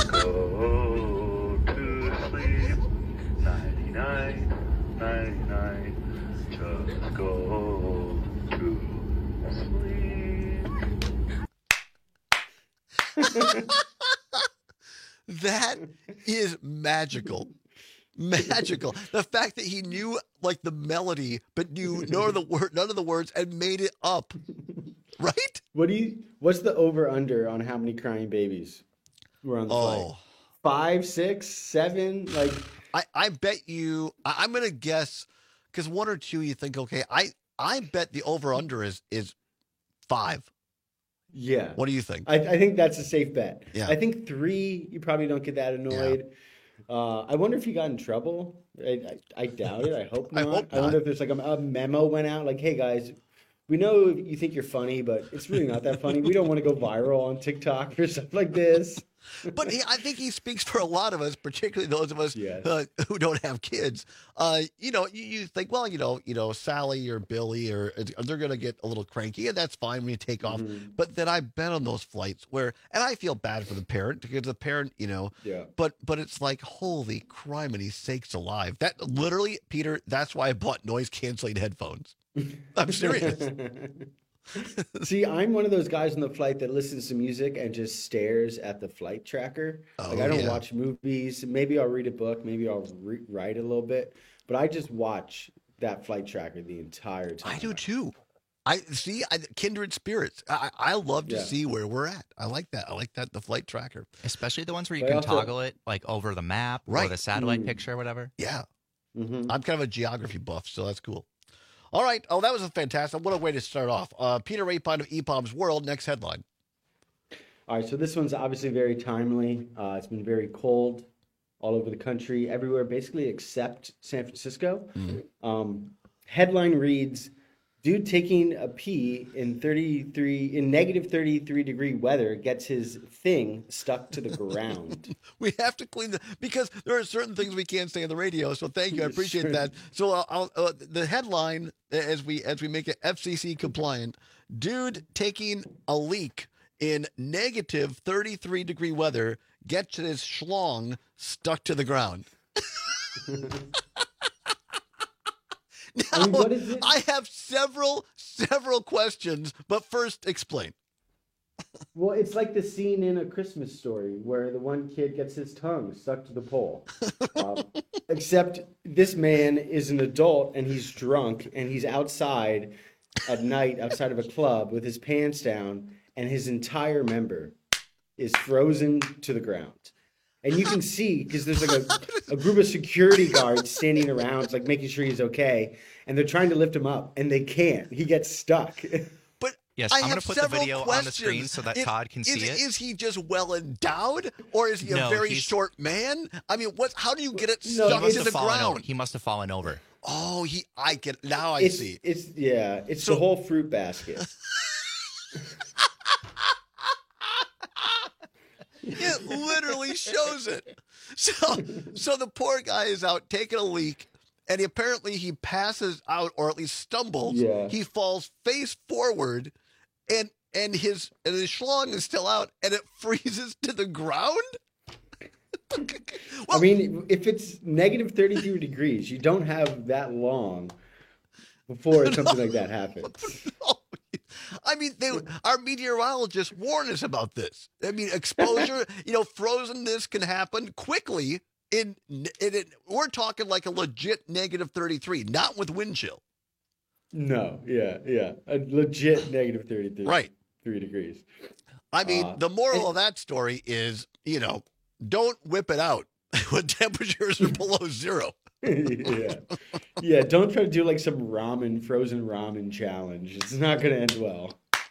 Go to sleep. 99, 99. Just go to sleep. That is magical. Magical. The fact that he knew like the melody, but knew none of the words and made it up. Right? What's the over under on how many crying babies were on the flight? 5, 6, 7? Like I bet you I'm gonna guess because 1 or 2 you think, okay, I bet the over under is 5. Yeah. What do you think? I think that's a safe bet. Yeah. I think 3, you probably don't get that annoyed. Yeah. I wonder if he got in trouble. I doubt it. I hope not. I wonder if there's like a memo went out like, hey guys, we know you think you're funny, but it's really not that funny. We don't want to go viral on TikTok or stuff like this. But I think he speaks for a lot of us, particularly those of us who don't have kids. You think, well, Sally or Billy or they're going to get a little cranky, and that's fine when you take off. But then I've been on those flights and I feel bad for the parent because the parent, but it's like, holy criminy sakes alive. That literally, Peter, that's why I bought noise canceling headphones. I'm serious. See, I'm one of those guys on the flight that listens to music and just stares at the flight tracker. I don't watch movies. Maybe I'll read a book. Maybe I'll write a little bit. But I just watch that flight tracker the entire time. I do too. Kindred spirits. I love to see where we're at. I like that. The flight tracker. Especially the ones where you can toggle it like over the map or the satellite picture or whatever. Yeah. I'm kind of a geography buff, so that's cool. All right. Oh, that was a fantastic. What a way to start off. Peter Rapine of E-Bombs World. Next headline. All right. So this one's obviously very timely. It's been very cold all over the country, everywhere, basically except San Francisco. Headline reads, dude taking a pee in negative 33 degree weather gets his thing stuck to the ground. We have to clean because there are certain things we can't say on the radio. So thank you, I appreciate that. So the headline, as we make it FCC compliant, dude taking a leak in negative 33 degree weather gets his schlong stuck to the ground. Now, what is it? I have several questions, but first explain. Well, it's like the scene in A Christmas Story where the one kid gets his tongue stuck to the pole. Except this man is an adult and he's drunk and he's outside at night outside of a club with his pants down and his entire member is frozen to the ground. And you can see, because there's like a group of security guards standing around, like making sure he's okay. And they're trying to lift him up, and they can't. He gets stuck. But yes, I'm going to put the video on the screen so that Todd can see it. Is he just well endowed, or is he a very short man? I mean, how do you get it stuck to the ground? He must have fallen over. Oh, I get now. I see. It's the whole fruit basket. It literally shows it. So the poor guy is out taking a leak, and apparently he passes out, or at least stumbles. Yeah. He falls face forward, and his schlong is still out, and it freezes to the ground. I mean, if it's negative 33 degrees, you don't have that long before something like that happens. I mean, our meteorologists warn us about this. I mean, exposure, frozenness can happen quickly. We're talking like a legit negative 33, not with wind chill. No, yeah, a legit negative 33, right, 3 degrees. I mean, the moral of that story is, don't whip it out when temperatures are below zero. Yeah. Don't try to do like some frozen ramen challenge. It's not going to end well.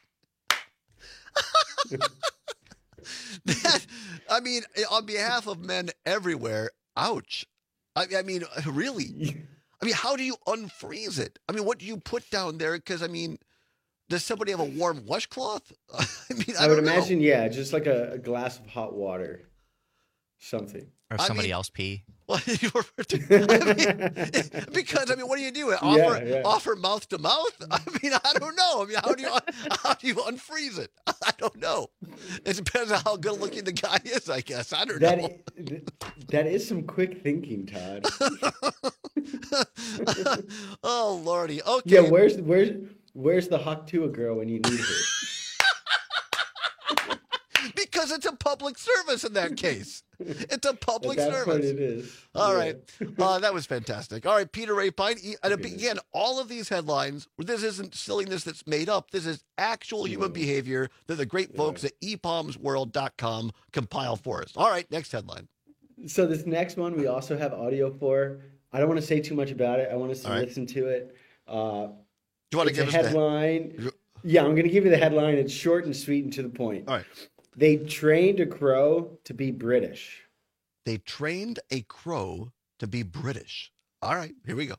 I mean, on behalf of men everywhere, ouch. I mean, really. I mean, how do you unfreeze it? I mean, what do you put down there? Because, I mean, does somebody have a warm washcloth? I would imagine, yeah, just like a glass of hot water. Something. Or somebody else pee. Well, because what do you do? Offer mouth to mouth? I mean, I don't know. I mean, how do you unfreeze it? I don't know. It depends on how good looking the guy is, I guess. I don't know. That is some quick thinking, Todd. Oh Lordy. Okay. Yeah, where's the Haktua girl when you need her? Because it's a public service in that case. It's a public service. That's what it is. All right. That was fantastic. All right, Peter Rapine. And again, all of these headlines, this isn't silliness that's made up. This is actual human behavior that the great folks at epalmsworld.com compile for us. All right, next headline. So this next one we also have audio for. I don't want to say too much about it. I want us to listen to it. Do you want to give us headline? Yeah, I'm going to give you the headline. It's short and sweet and to the point. All right. They trained a crow to be British. They trained a crow to be British. All right, here we go.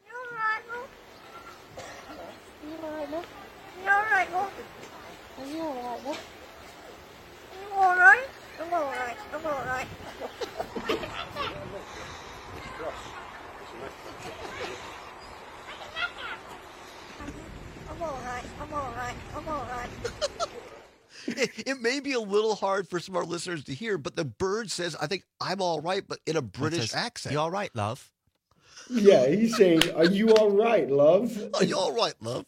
I'm all right. It may be a little hard for some of our listeners to hear, but the bird says, I think I'm all right, but in a British accent. You all right, love? Yeah, he's saying, are you all right, love? Are you all right, love?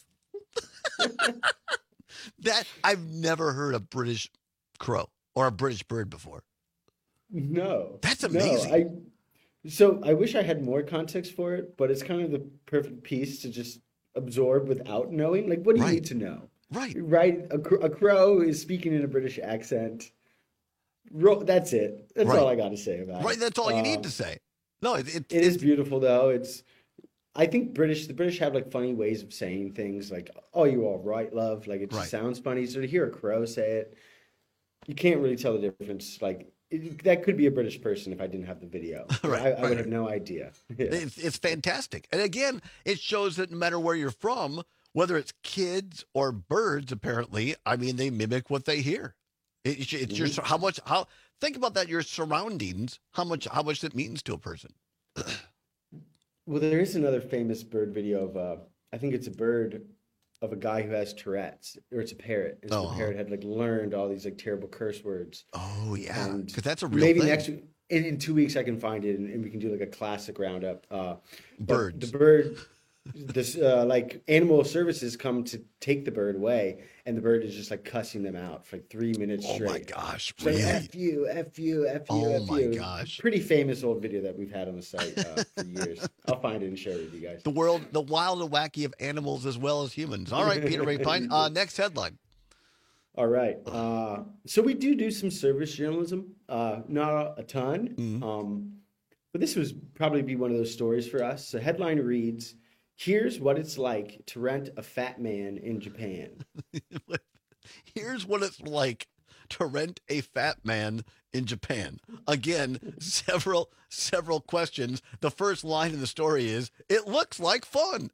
That I've never heard a British crow or a British bird before. No. That's amazing. So I wish I had more context for it, but it's kind of the perfect piece to just absorb without knowing. Like, what do you need to know? Right. A crow is speaking in a British accent. That's it. That's all I got to say about it. Right. That's all you need to say. No, it is beautiful though. I think the British have like funny ways of saying things like, "Oh, you all right, love?" Like it just sounds funny. So to hear a crow say it, you can't really tell the difference. Like that could be a British person if I didn't have the video. I would have no idea. Yeah. It's fantastic. And again, it shows that no matter where you're from, whether it's kids or birds, apparently, I mean, they mimic what they hear. It's your, think about that, your surroundings, how much it means to a person. Well, there is another famous bird video of, I think it's a bird of a guy who has Tourette's, or it's a parrot. And so the parrot had like learned all these like terrible curse words. Oh yeah, because that's a real maybe thing. Next week, in 2 weeks I can find it and we can do like a classic roundup. Birds. The bird, this like animal services come to take the bird away, and the bird is just like cussing them out for like 3 minutes straight. Oh my gosh, so really? F you, F you, F you, Oh F my you. gosh. Pretty famous old video that we've had on the site for years. I'll find it and share it with you guys. The wild and wacky of animals as well as humans. All right, Peter Rapine. Next headline. All right. So we do some service journalism, not a ton, but this would probably be one of those stories for us. The headline reads, "Here's what it's like to rent a fat man in Japan." Here's what it's like to rent a fat man in Japan. Again, several questions. The first line in the story is, "It looks like fun."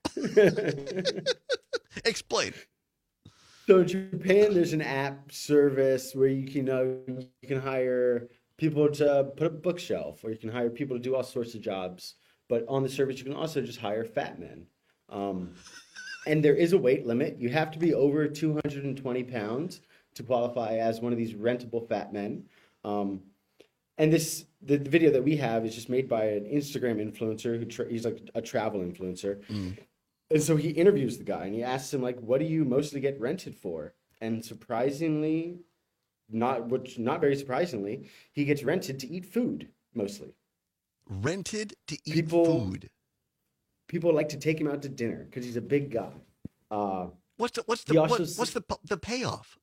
Explain. So in Japan, there's an app service where you can hire people to put up a bookshelf, or you can hire people to do all sorts of jobs. But on the service, you can also just hire fat men. And there is a weight limit. You have to be over 220 pounds to qualify as one of these rentable fat men. And the video that we have is just made by an Instagram influencer he's like a travel influencer. And so he interviews the guy and he asks him, like, what do you mostly get rented for? And surprisingly, not very surprisingly, he gets rented to eat food mostly. Rented to eat food. People like to take him out to dinner because he's a big guy. What's the payoff?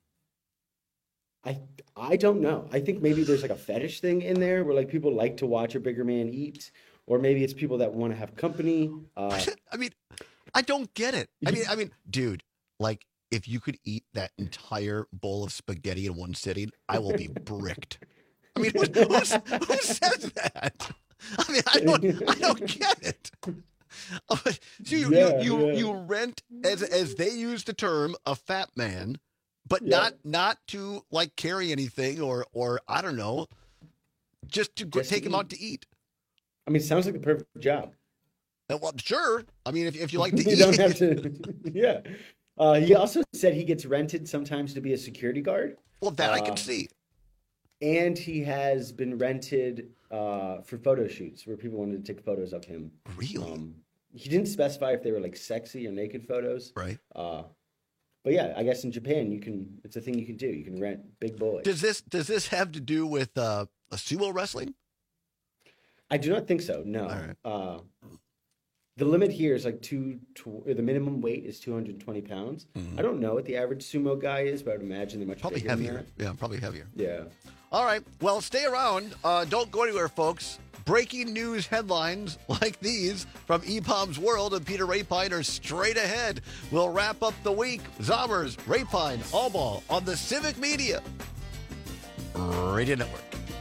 I don't know. I think maybe there's like a fetish thing in there where like people like to watch a bigger man eat, or maybe it's people that want to have company. I mean, I don't get it. I mean, dude, like if you could eat that entire bowl of spaghetti in one sitting, I will be bricked. I mean, who says that? I mean, I don't get it. So you rent, as they use the term, a fat man, but not to like carry anything or I don't know, just to take him out to eat. I mean, it sounds like the perfect job. Well, sure. I mean, if you like to eat. You don't have to. Yeah. He also said he gets rented sometimes to be a security guard. Well, that I can see. And he has been rented for photo shoots where people wanted to take photos of him. Really? He didn't specify if they were like sexy or naked photos. Right. But yeah, I guess in Japan it's a thing you can do. You can rent big boys. Does this have to do with a sumo wrestling? I do not think so. No. All right. The limit here is like the minimum weight is 220 pounds. I don't know what the average sumo guy is, but I would imagine they're much probably bigger heavier. than that. Yeah, probably heavier. Yeah. All right. Well, stay around. Don't go anywhere, folks. Breaking news headlines like these from EPOM's World and Peter Rapine are straight ahead. We'll wrap up the week. Zommers, Rapine, Allball on the Civic Media Radio Network.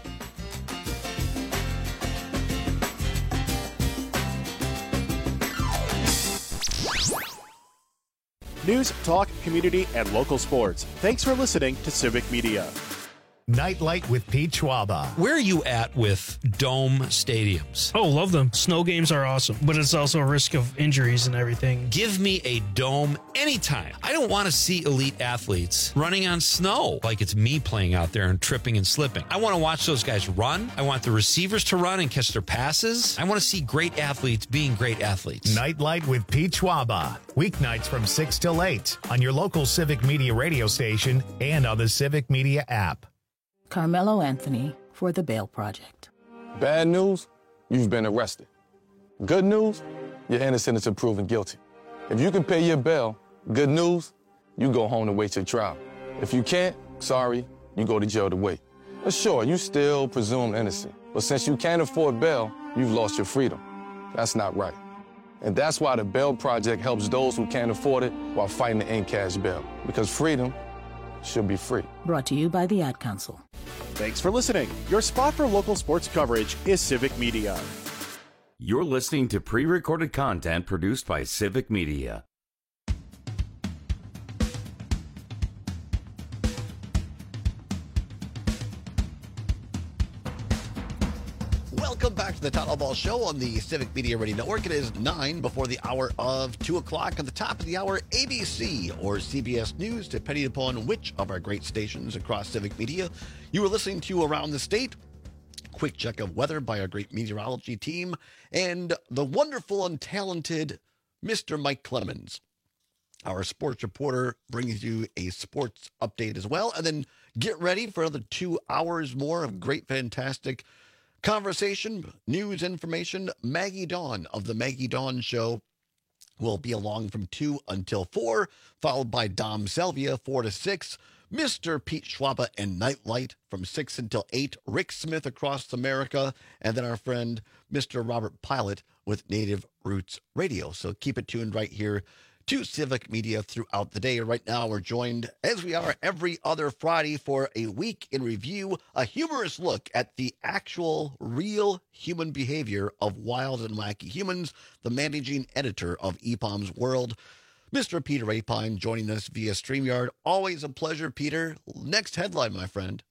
News, talk, community, and local sports. Thanks for listening to Civic Media. Nightlight with Pete Schwaba. Where are you at with dome stadiums? Oh, love them. Snow games are awesome, but it's also a risk of injuries and everything. Give me a dome anytime. I don't want to see elite athletes running on snow like it's me playing out there and tripping and slipping. I want to watch those guys run. I want the receivers to run and catch their passes. I want to see great athletes being great athletes. Nightlight with Pete Schwaba. Weeknights from 6 till 8 on your local Civic Media radio station and on the Civic Media app. Carmelo Anthony for The Bail Project. Bad news, you've been arrested. Good news, you're innocent until proven guilty. If you can pay your bail, good news, you go home to wait your trial. If you can't, sorry, you go to jail to wait. But sure, you still presumed innocent. But since you can't afford bail, you've lost your freedom. That's not right. And that's why the Bail Project helps those who can't afford it while fighting to end cash bail. Because freedom should be free. Brought to you by the Ad Council. Thanks for listening. Your spot for local sports coverage is Civic Media. You're listening to pre-recorded content produced by Civic Media. Welcome back to the Town Hall Ball Show on the Civic Media Radio Network. It is 9 before the hour of 2 o'clock. At the top of the hour, ABC or CBS News, depending upon which of our great stations across Civic Media you are listening to around the state. Quick check of weather by our great meteorology team and the wonderful and talented Mr. Mike Clemens. Our sports reporter brings you a sports update as well. And then get ready for another 2 hours more of great, fantastic conversation, news, information. Maggie Dawn of the Maggie Dawn Show will be along from 2 until 4, followed by Dom Selvia, 4 to 6. Mr. Pete Schwaba and Nightlight from 6 until 8. Rick Smith across America. And then our friend, Mr. Robert Pilot with Native Roots Radio. So keep it tuned right here to Civic Media throughout the day. Right now, we're joined, as we are every other Friday, for a week in review, a humorous look at the actual, real human behavior of wild and wacky humans, the managing editor of EPOM's World, Mr. Peter Rapine, joining us via StreamYard. Always a pleasure, Peter. Next headline, my friend.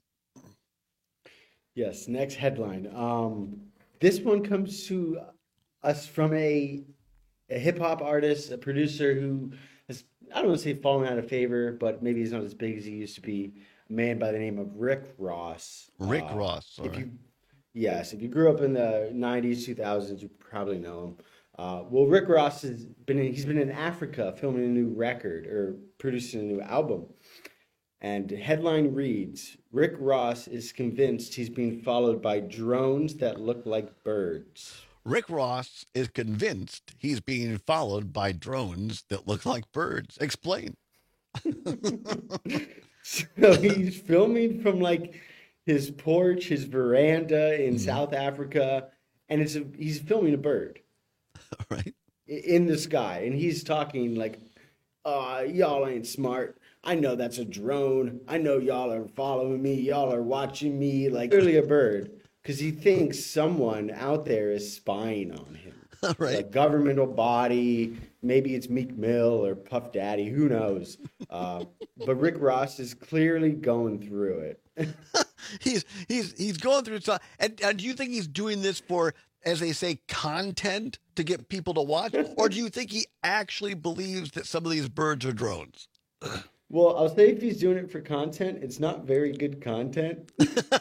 Yes, next headline. This one comes to us from a hip-hop artist, a producer who has, I don't want to say fallen out of favor, but maybe he's not as big as he used to be. A man by the name of Rick Ross. Rick Ross, all right. If you grew up in the 90s, 2000s, you probably know him. Well, Rick Ross he's been in Africa filming a new record or producing a new album. And headline reads, Rick Ross is convinced he's being followed by drones that look like birds. Rick Ross is convinced he's being followed by drones that look like birds. Explain. So he's filming from like his porch, his veranda in South Africa, and he's filming a bird. Right. In the sky. And he's talking like, y'all ain't smart. I know that's a drone. I know y'all are following me. Y'all are watching me. Like, clearly a bird. Because he thinks someone out there is spying on him. Right. A governmental body. Maybe it's Meek Mill or Puff Daddy. Who knows? But Rick Ross is clearly going through it. He's going through stuff. And do you think he's doing this for, as they say, content to get people to watch? Or do you think he actually believes that some of these birds are drones? Well, I'll say if he's doing it for content, it's not very good content.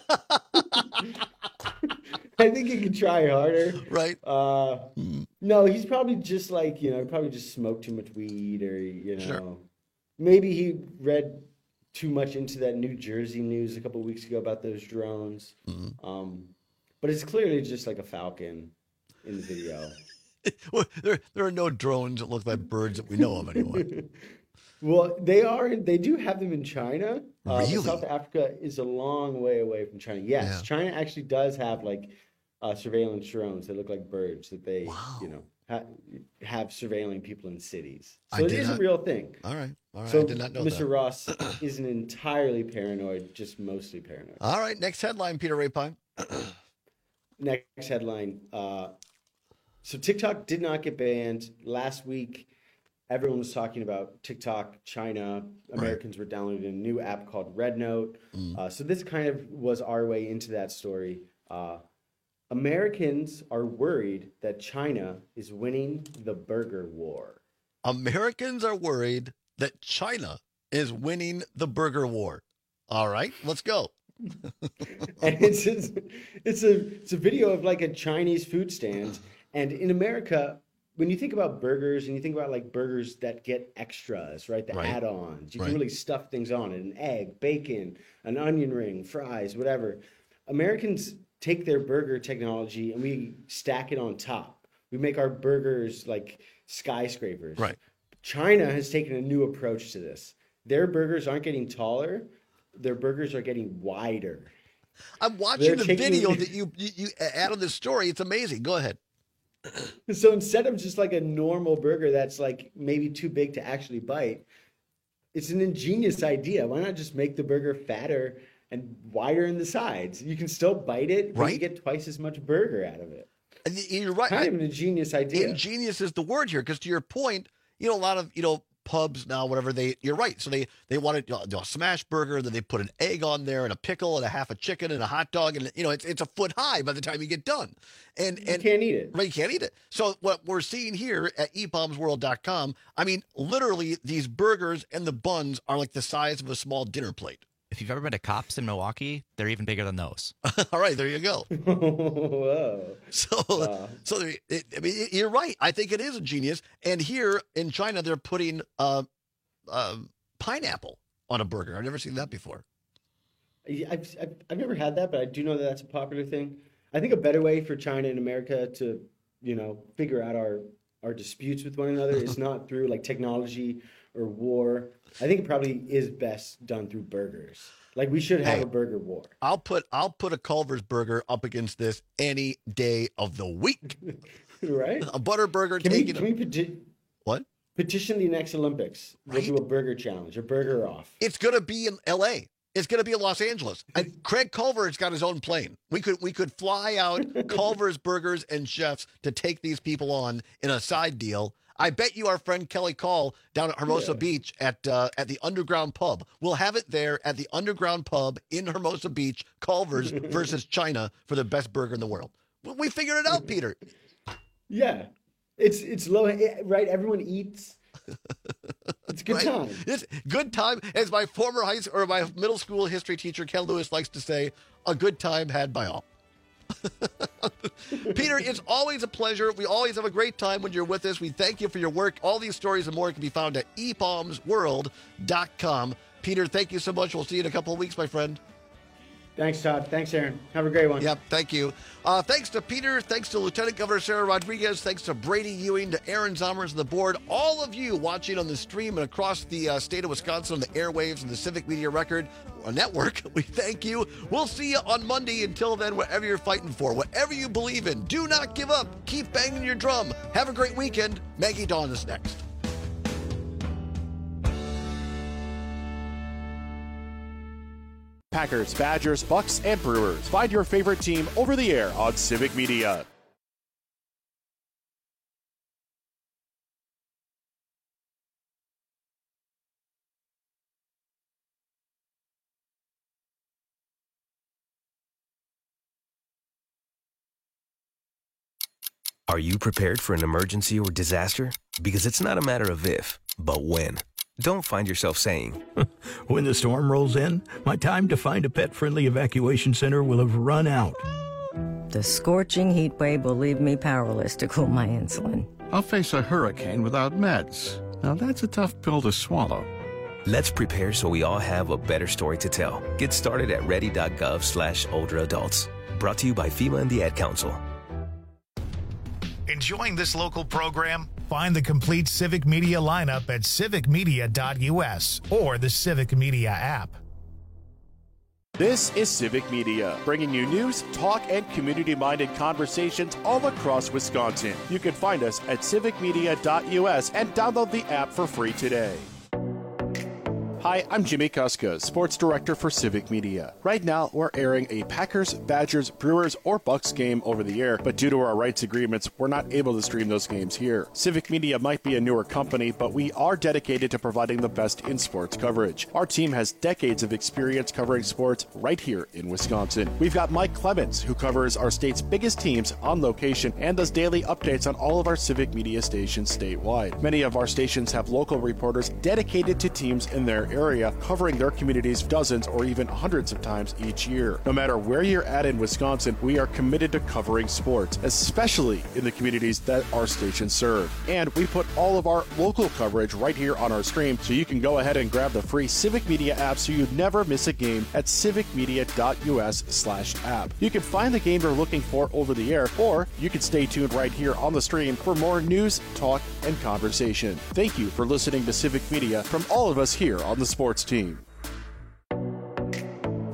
I think he could try harder. Right. No, he's probably just like, probably just smoked too much weed or, Sure. Maybe he read too much into that New Jersey news a couple of weeks ago about those drones. Mm-hmm. But it's clearly just like a falcon in the video. Well, there are no drones that look like birds that we know of anyway. Well, they do have them in China. Really? South Africa is a long way away from China. Yes, Yeah. China actually does have like surveillance drones that look like birds that they, have surveilling people in cities. So it is a real thing. All right. So I did not know Mr. that. Ross isn't entirely paranoid, just mostly paranoid. All right. Next headline, Peter Rapine. Next headline. So TikTok did not get banned. Last week, everyone was talking about TikTok, China. Americans were downloading a new app called Red Note. So this kind of was our way into that story. Americans are worried that China is winning the burger war. Americans are worried that China is winning the burger war. All right, let's go. And it's a video of like a Chinese food stand. And in America, when you think about burgers and you think about like burgers that get extras, right? The add-ons, you can really stuff things on it, an egg, bacon, an onion ring, fries, whatever. Americans take their burger technology and we stack it on top. We make our burgers like skyscrapers. Right. China has taken a new approach to this. Their burgers aren't getting taller. Their burgers are getting wider. I'm watching the video that you add on this story. It's amazing. Go ahead. So instead of just like a normal burger that's like maybe too big to actually bite, it's an ingenious idea. Why not just make the burger fatter and wider in the sides. You can still bite it, but Right. you get twice as much burger out of it. And you're right. Kind of an ingenious idea. Ingenious is the word here, because to your point, a lot of pubs now, whatever you're right. So they want to do a smash burger, then they put an egg on there and a pickle and a half a chicken and a hot dog, and it's a foot high by the time you get done. And you can't eat it. Right, you can't eat it. So what we're seeing here at eatbombsworld.com, I mean, literally these burgers and the buns are like the size of a small dinner plate. If you've ever been to Cops in Milwaukee, they're even bigger than those. All right, there you go. Whoa. You're right. I think it is ingenious. And here in China, they're putting pineapple on a burger. I've never seen that before. I've never had that, but I do know that that's a popular thing. I think a better way for China and America to, figure out our disputes with one another is not through like technology or war. I think it probably is best done through burgers. Like we should have a burger war. I'll put a Culver's burger up against this any day of the week. Right? A butter burger. What? Petition the next Olympics. We'll do a burger challenge, a burger off. It's going to be in L.A. It's going to be in Los Angeles. And Craig Culver's got his own plane. We could fly out Culver's Burgers and Chefs to take these people on in a side deal. I bet you our friend Kelly Call down at Hermosa Beach at the Underground Pub. We'll have it there at the Underground Pub in Hermosa Beach, Culver's versus China for the best burger in the world. We figured it out, Peter. Yeah. It's low, right? Everyone eats. It's a good time. It's good time. As my former my middle school history teacher, Ken Lewis, likes to say, a good time had by all. Peter, it's always a pleasure. We always have a great time when you're with us. We thank you for your work. All these stories and more can be found at eatbombsworld.com. Peter, thank you so much. We'll see you in a couple of weeks, my friend. Thanks, Todd. Thanks, Aaron. Have a great one. Yep, thank you. Thanks to Peter. Thanks to Lieutenant Governor Sarah Rodriguez. Thanks to Brady Ewing, to Aaron Zommers and the board. All of you watching on the stream and across the state of Wisconsin on the airwaves and the Civic Media Record Network, we thank you. We'll see you on Monday. Until then, whatever you're fighting for, whatever you believe in, do not give up. Keep banging your drum. Have a great weekend. Maggie Dawn is next. Packers, Badgers, Bucks, and Brewers. Find your favorite team over the air on Civic Media. Are you prepared for an emergency or disaster? Because it's not a matter of if, but when. Don't find yourself saying, when the storm rolls in, my time to find a pet-friendly evacuation center will have run out. The scorching heat wave will leave me powerless to cool my insulin. I'll face a hurricane without meds. Now that's a tough pill to swallow. Let's prepare so we all have a better story to tell. Get started at ready.gov/older adults. Brought to you by FEMA and the Ad Council. Enjoying this local program? Find the complete Civic Media lineup at civicmedia.us or the Civic Media app. This is Civic Media, bringing you news, talk, and community-minded conversations all across Wisconsin. You can find us at civicmedia.us and download the app for free today. Hi, I'm Jimmy Kuska, Sports Director for Civic Media. Right now, we're airing a Packers, Badgers, Brewers, or Bucks game over the air, but due to our rights agreements, we're not able to stream those games here. Civic Media might be a newer company, but we are dedicated to providing the best in sports coverage. Our team has decades of experience covering sports right here in Wisconsin. We've got Mike Clemens, who covers our state's biggest teams on location and does daily updates on all of our Civic Media stations statewide. Many of our stations have local reporters dedicated to teams in their area, covering their communities dozens or even hundreds of times each year. No matter where you're at in Wisconsin, we are committed to covering sports, especially in the communities that our stations serve. And we put all of our local coverage right here on our stream, so you can go ahead and grab the free Civic Media app so you never miss a game at civicmedia.us/app. You can find the game you're looking for over the air, or you can stay tuned right here on the stream for more news, talk, and conversation. Thank you for listening to Civic Media from all of us here on the sports team.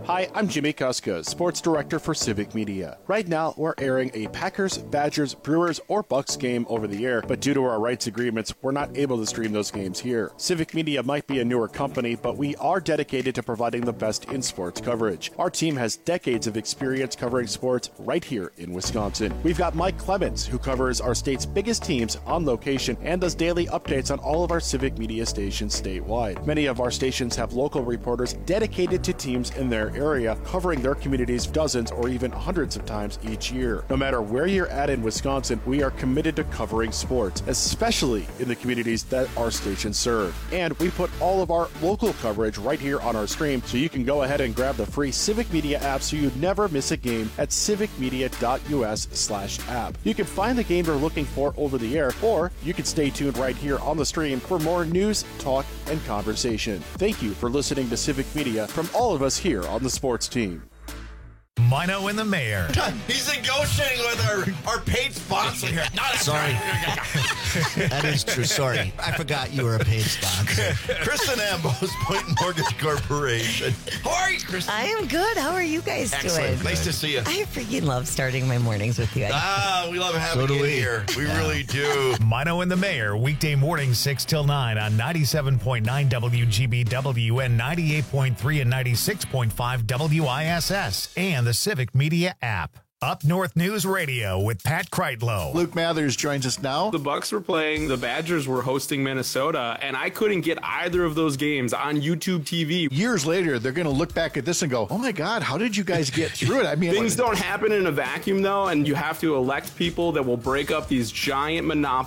Hi, I'm Jimmy Kuska, Sports Director for Civic Media. Right now, we're airing a Packers, Badgers, Brewers, or Bucks game over the air, but due to our rights agreements, we're not able to stream those games here. Civic Media might be a newer company, but we are dedicated to providing the best in sports coverage. Our team has decades of experience covering sports right here in Wisconsin. We've got Mike Clemens, who covers our state's biggest teams on location and does daily updates on all of our Civic Media stations statewide. Many of our stations have local reporters dedicated to teams in their area, covering their communities dozens or even hundreds of times each year. No matter where you're at in Wisconsin, we are committed to covering sports, especially in the communities that our stations serve. And we put all of our local coverage right here on our stream, so you can go ahead and grab the free Civic Media app so you never miss a game at civicmedia.us/app. You can find the game you're looking for over the air, or you can stay tuned right here on the stream for more news, talk, and conversation. Thank you for listening to Civic Media from all of us here on the sports team. Mino and the Mayor. He's negotiating with our paid sponsor here. Sorry. That is true. Sorry. I forgot you were a paid sponsor. Kristen Ambos, Point Mortgage Corporation. How are you, Kristen? I am good. How are you guys Excellent. doing? Nice to see you. I freaking love starting my mornings with you. We love having you here. We really do. Mino and the Mayor, weekday mornings 6 till 9 on 97.9 WGBW and 98.3 and 96.5 WISS and the Civic Media app. Up North News Radio with Pat Kreitlow. Luke Mathers joins us now. The Bucks were playing, the Badgers were hosting Minnesota, and I couldn't get either of those games on YouTube TV. Years later, they're going to look back at this and go, oh my God, how did you guys get through it? I mean, things don't happen in a vacuum, though, and you have to elect people that will break up these giant monopolies